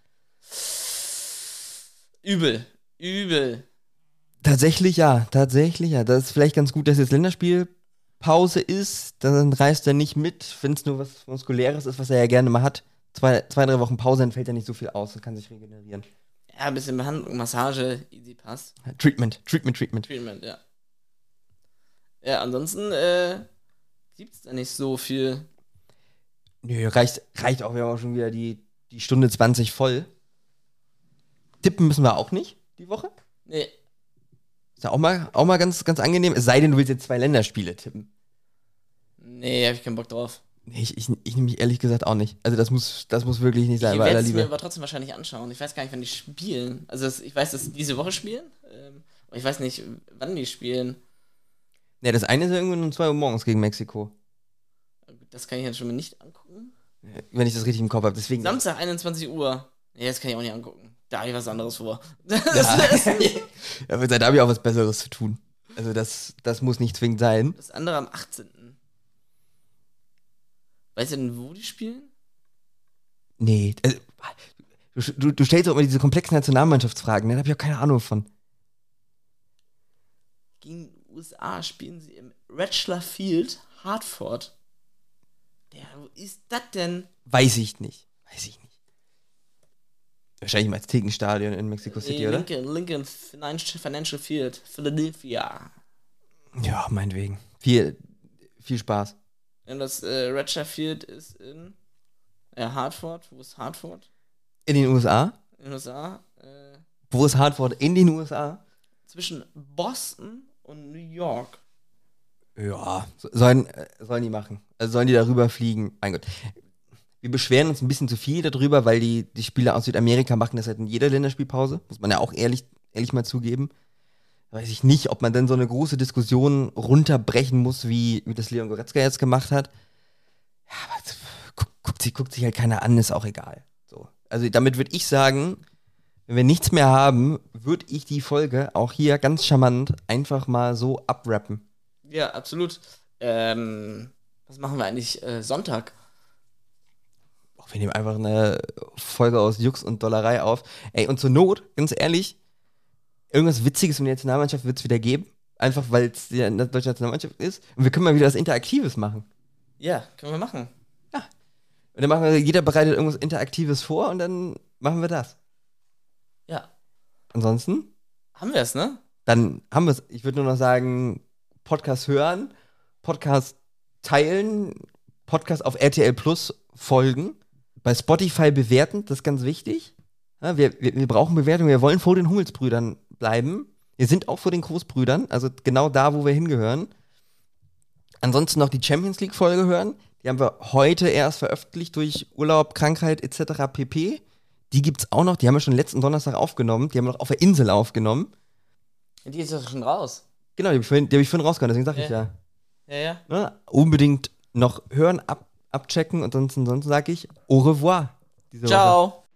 S2: Übel. Übel.
S1: Tatsächlich ja, tatsächlich ja. Das ist vielleicht ganz gut, dass jetzt Länderspielpause ist. Dann reist er nicht mit, wenn es nur was Muskuläres ist, was er ja gerne mal hat. Zwei, zwei drei Wochen Pause, dann fällt er nicht so viel aus und kann sich regenerieren.
S2: Ja, ein bisschen Behandlung, Massage, easy pass.
S1: Treatment, Treatment, Treatment.
S2: Treatment, ja. Ja, ansonsten äh, gibt's da nicht so viel.
S1: Nö, reicht, reicht auch. Wir haben auch schon wieder die, die Stunde zwanzig voll. Tippen müssen wir auch nicht die Woche.
S2: Nee.
S1: Ist ja auch mal, auch mal ganz, ganz angenehm. Es sei denn, du willst jetzt zwei Länderspiele tippen.
S2: Nee, hab ich keinen Bock drauf.
S1: Nee, ich, ich, ich nehme mich ehrlich gesagt auch nicht. Also das muss, das muss wirklich nicht sein,
S2: Ich
S1: bei aller
S2: werde es mir
S1: Liebe.
S2: aber trotzdem wahrscheinlich anschauen. Ich weiß gar nicht, wann die spielen. Also das, ich weiß, dass sie diese Woche spielen. Ähm, aber ich weiß nicht, wann die spielen.
S1: Nee, das eine ist ja irgendwann um zwei Uhr morgens gegen Mexiko.
S2: Das kann ich jetzt schon mal nicht angucken.
S1: Wenn ich das richtig im Kopf habe. Deswegen.
S2: Samstag, einundzwanzig Uhr. Nee, das kann ich auch nicht angucken. Da habe ich was anderes vor.
S1: Ja. Ja, aber da habe ich auch was Besseres zu tun. Also das, das muss nicht zwingend sein.
S2: Das andere am achtzehnten Weißt du denn, wo die spielen?
S1: Nee. Also, du, du, du stellst auch immer diese komplexen Nationalmannschaftsfragen, ne? Da habe ich auch keine Ahnung von.
S2: Gegen die U S A spielen sie im Ratchler Field, Hartford. Ja, wo ist das denn?
S1: Weiß ich nicht. Weiß ich nicht. Wahrscheinlich im Aztekenstadion in Mexico City,
S2: Nee,
S1: oder?
S2: Lincoln, Lincoln Financial, Financial Field, Philadelphia.
S1: Ja, meinetwegen. Viel, viel Spaß.
S2: Und das äh, Ratchler Field ist in äh, Hartford. Wo ist Hartford?
S1: In den U S A?
S2: in den U S A. Äh,
S1: Wo ist Hartford? In den U S A?
S2: zwischen Boston und New York.
S1: Ja, so- sollen, äh, sollen die machen. Also sollen die darüber fliegen. Mein Gott. Wir beschweren uns ein bisschen zu viel darüber, weil die, die Spieler aus Südamerika machen das halt in jeder Länderspielpause. Muss man ja auch ehrlich, ehrlich mal zugeben. Weiß ich nicht, ob man dann so eine große Diskussion runterbrechen muss, wie, wie das Leon Goretzka jetzt gemacht hat. Ja, aber das- guck, guckt, sich, guckt sich halt keiner an, ist auch egal. So. Also damit würde ich sagen, wenn wir nichts mehr haben, würde ich die Folge auch hier ganz charmant einfach mal so abrappen.
S2: Ja, absolut. Ähm, was machen wir eigentlich äh, Sonntag?
S1: Auch wir nehmen einfach eine Folge aus Jux und Dollerei auf. Ey, und zur Not, ganz ehrlich, irgendwas Witziges um die Nationalmannschaft wird es wieder geben. Einfach weil es die deutsche Nationalmannschaft ist. Und wir können mal wieder was Interaktives machen.
S2: Ja, können wir machen.
S1: Und dann machen wir, jeder bereitet irgendwas Interaktives vor und dann machen wir das.
S2: Ja,
S1: Ansonsten,
S2: haben wir es, ne?
S1: dann haben wir es. Ich würde nur noch sagen, Podcast hören, Podcast teilen, Podcast auf R T L Plus folgen, bei Spotify bewerten, das ist ganz wichtig. Ja, wir, wir, wir brauchen Bewertungen, wir wollen vor den Hummelsbrüdern bleiben. Wir sind auch vor den Großbrüdern, also genau da, wo wir hingehören. Ansonsten noch die Champions League-Folge hören. Die haben wir heute erst veröffentlicht durch Urlaub, Krankheit et cetera pp. Die gibt's auch noch, die haben wir schon letzten Donnerstag aufgenommen. Die haben wir noch auf der Insel aufgenommen.
S2: Die ist doch schon raus.
S1: Genau, die habe ich, vorhin- die hab ich vorhin rausgehauen, deswegen sag ich
S2: Ja.
S1: ja.
S2: Ja, ja.
S1: Ne? Unbedingt noch hören, ab, abchecken und ansonsten, ansonsten sage ich au revoir. Diese Woche.
S2: Ciao.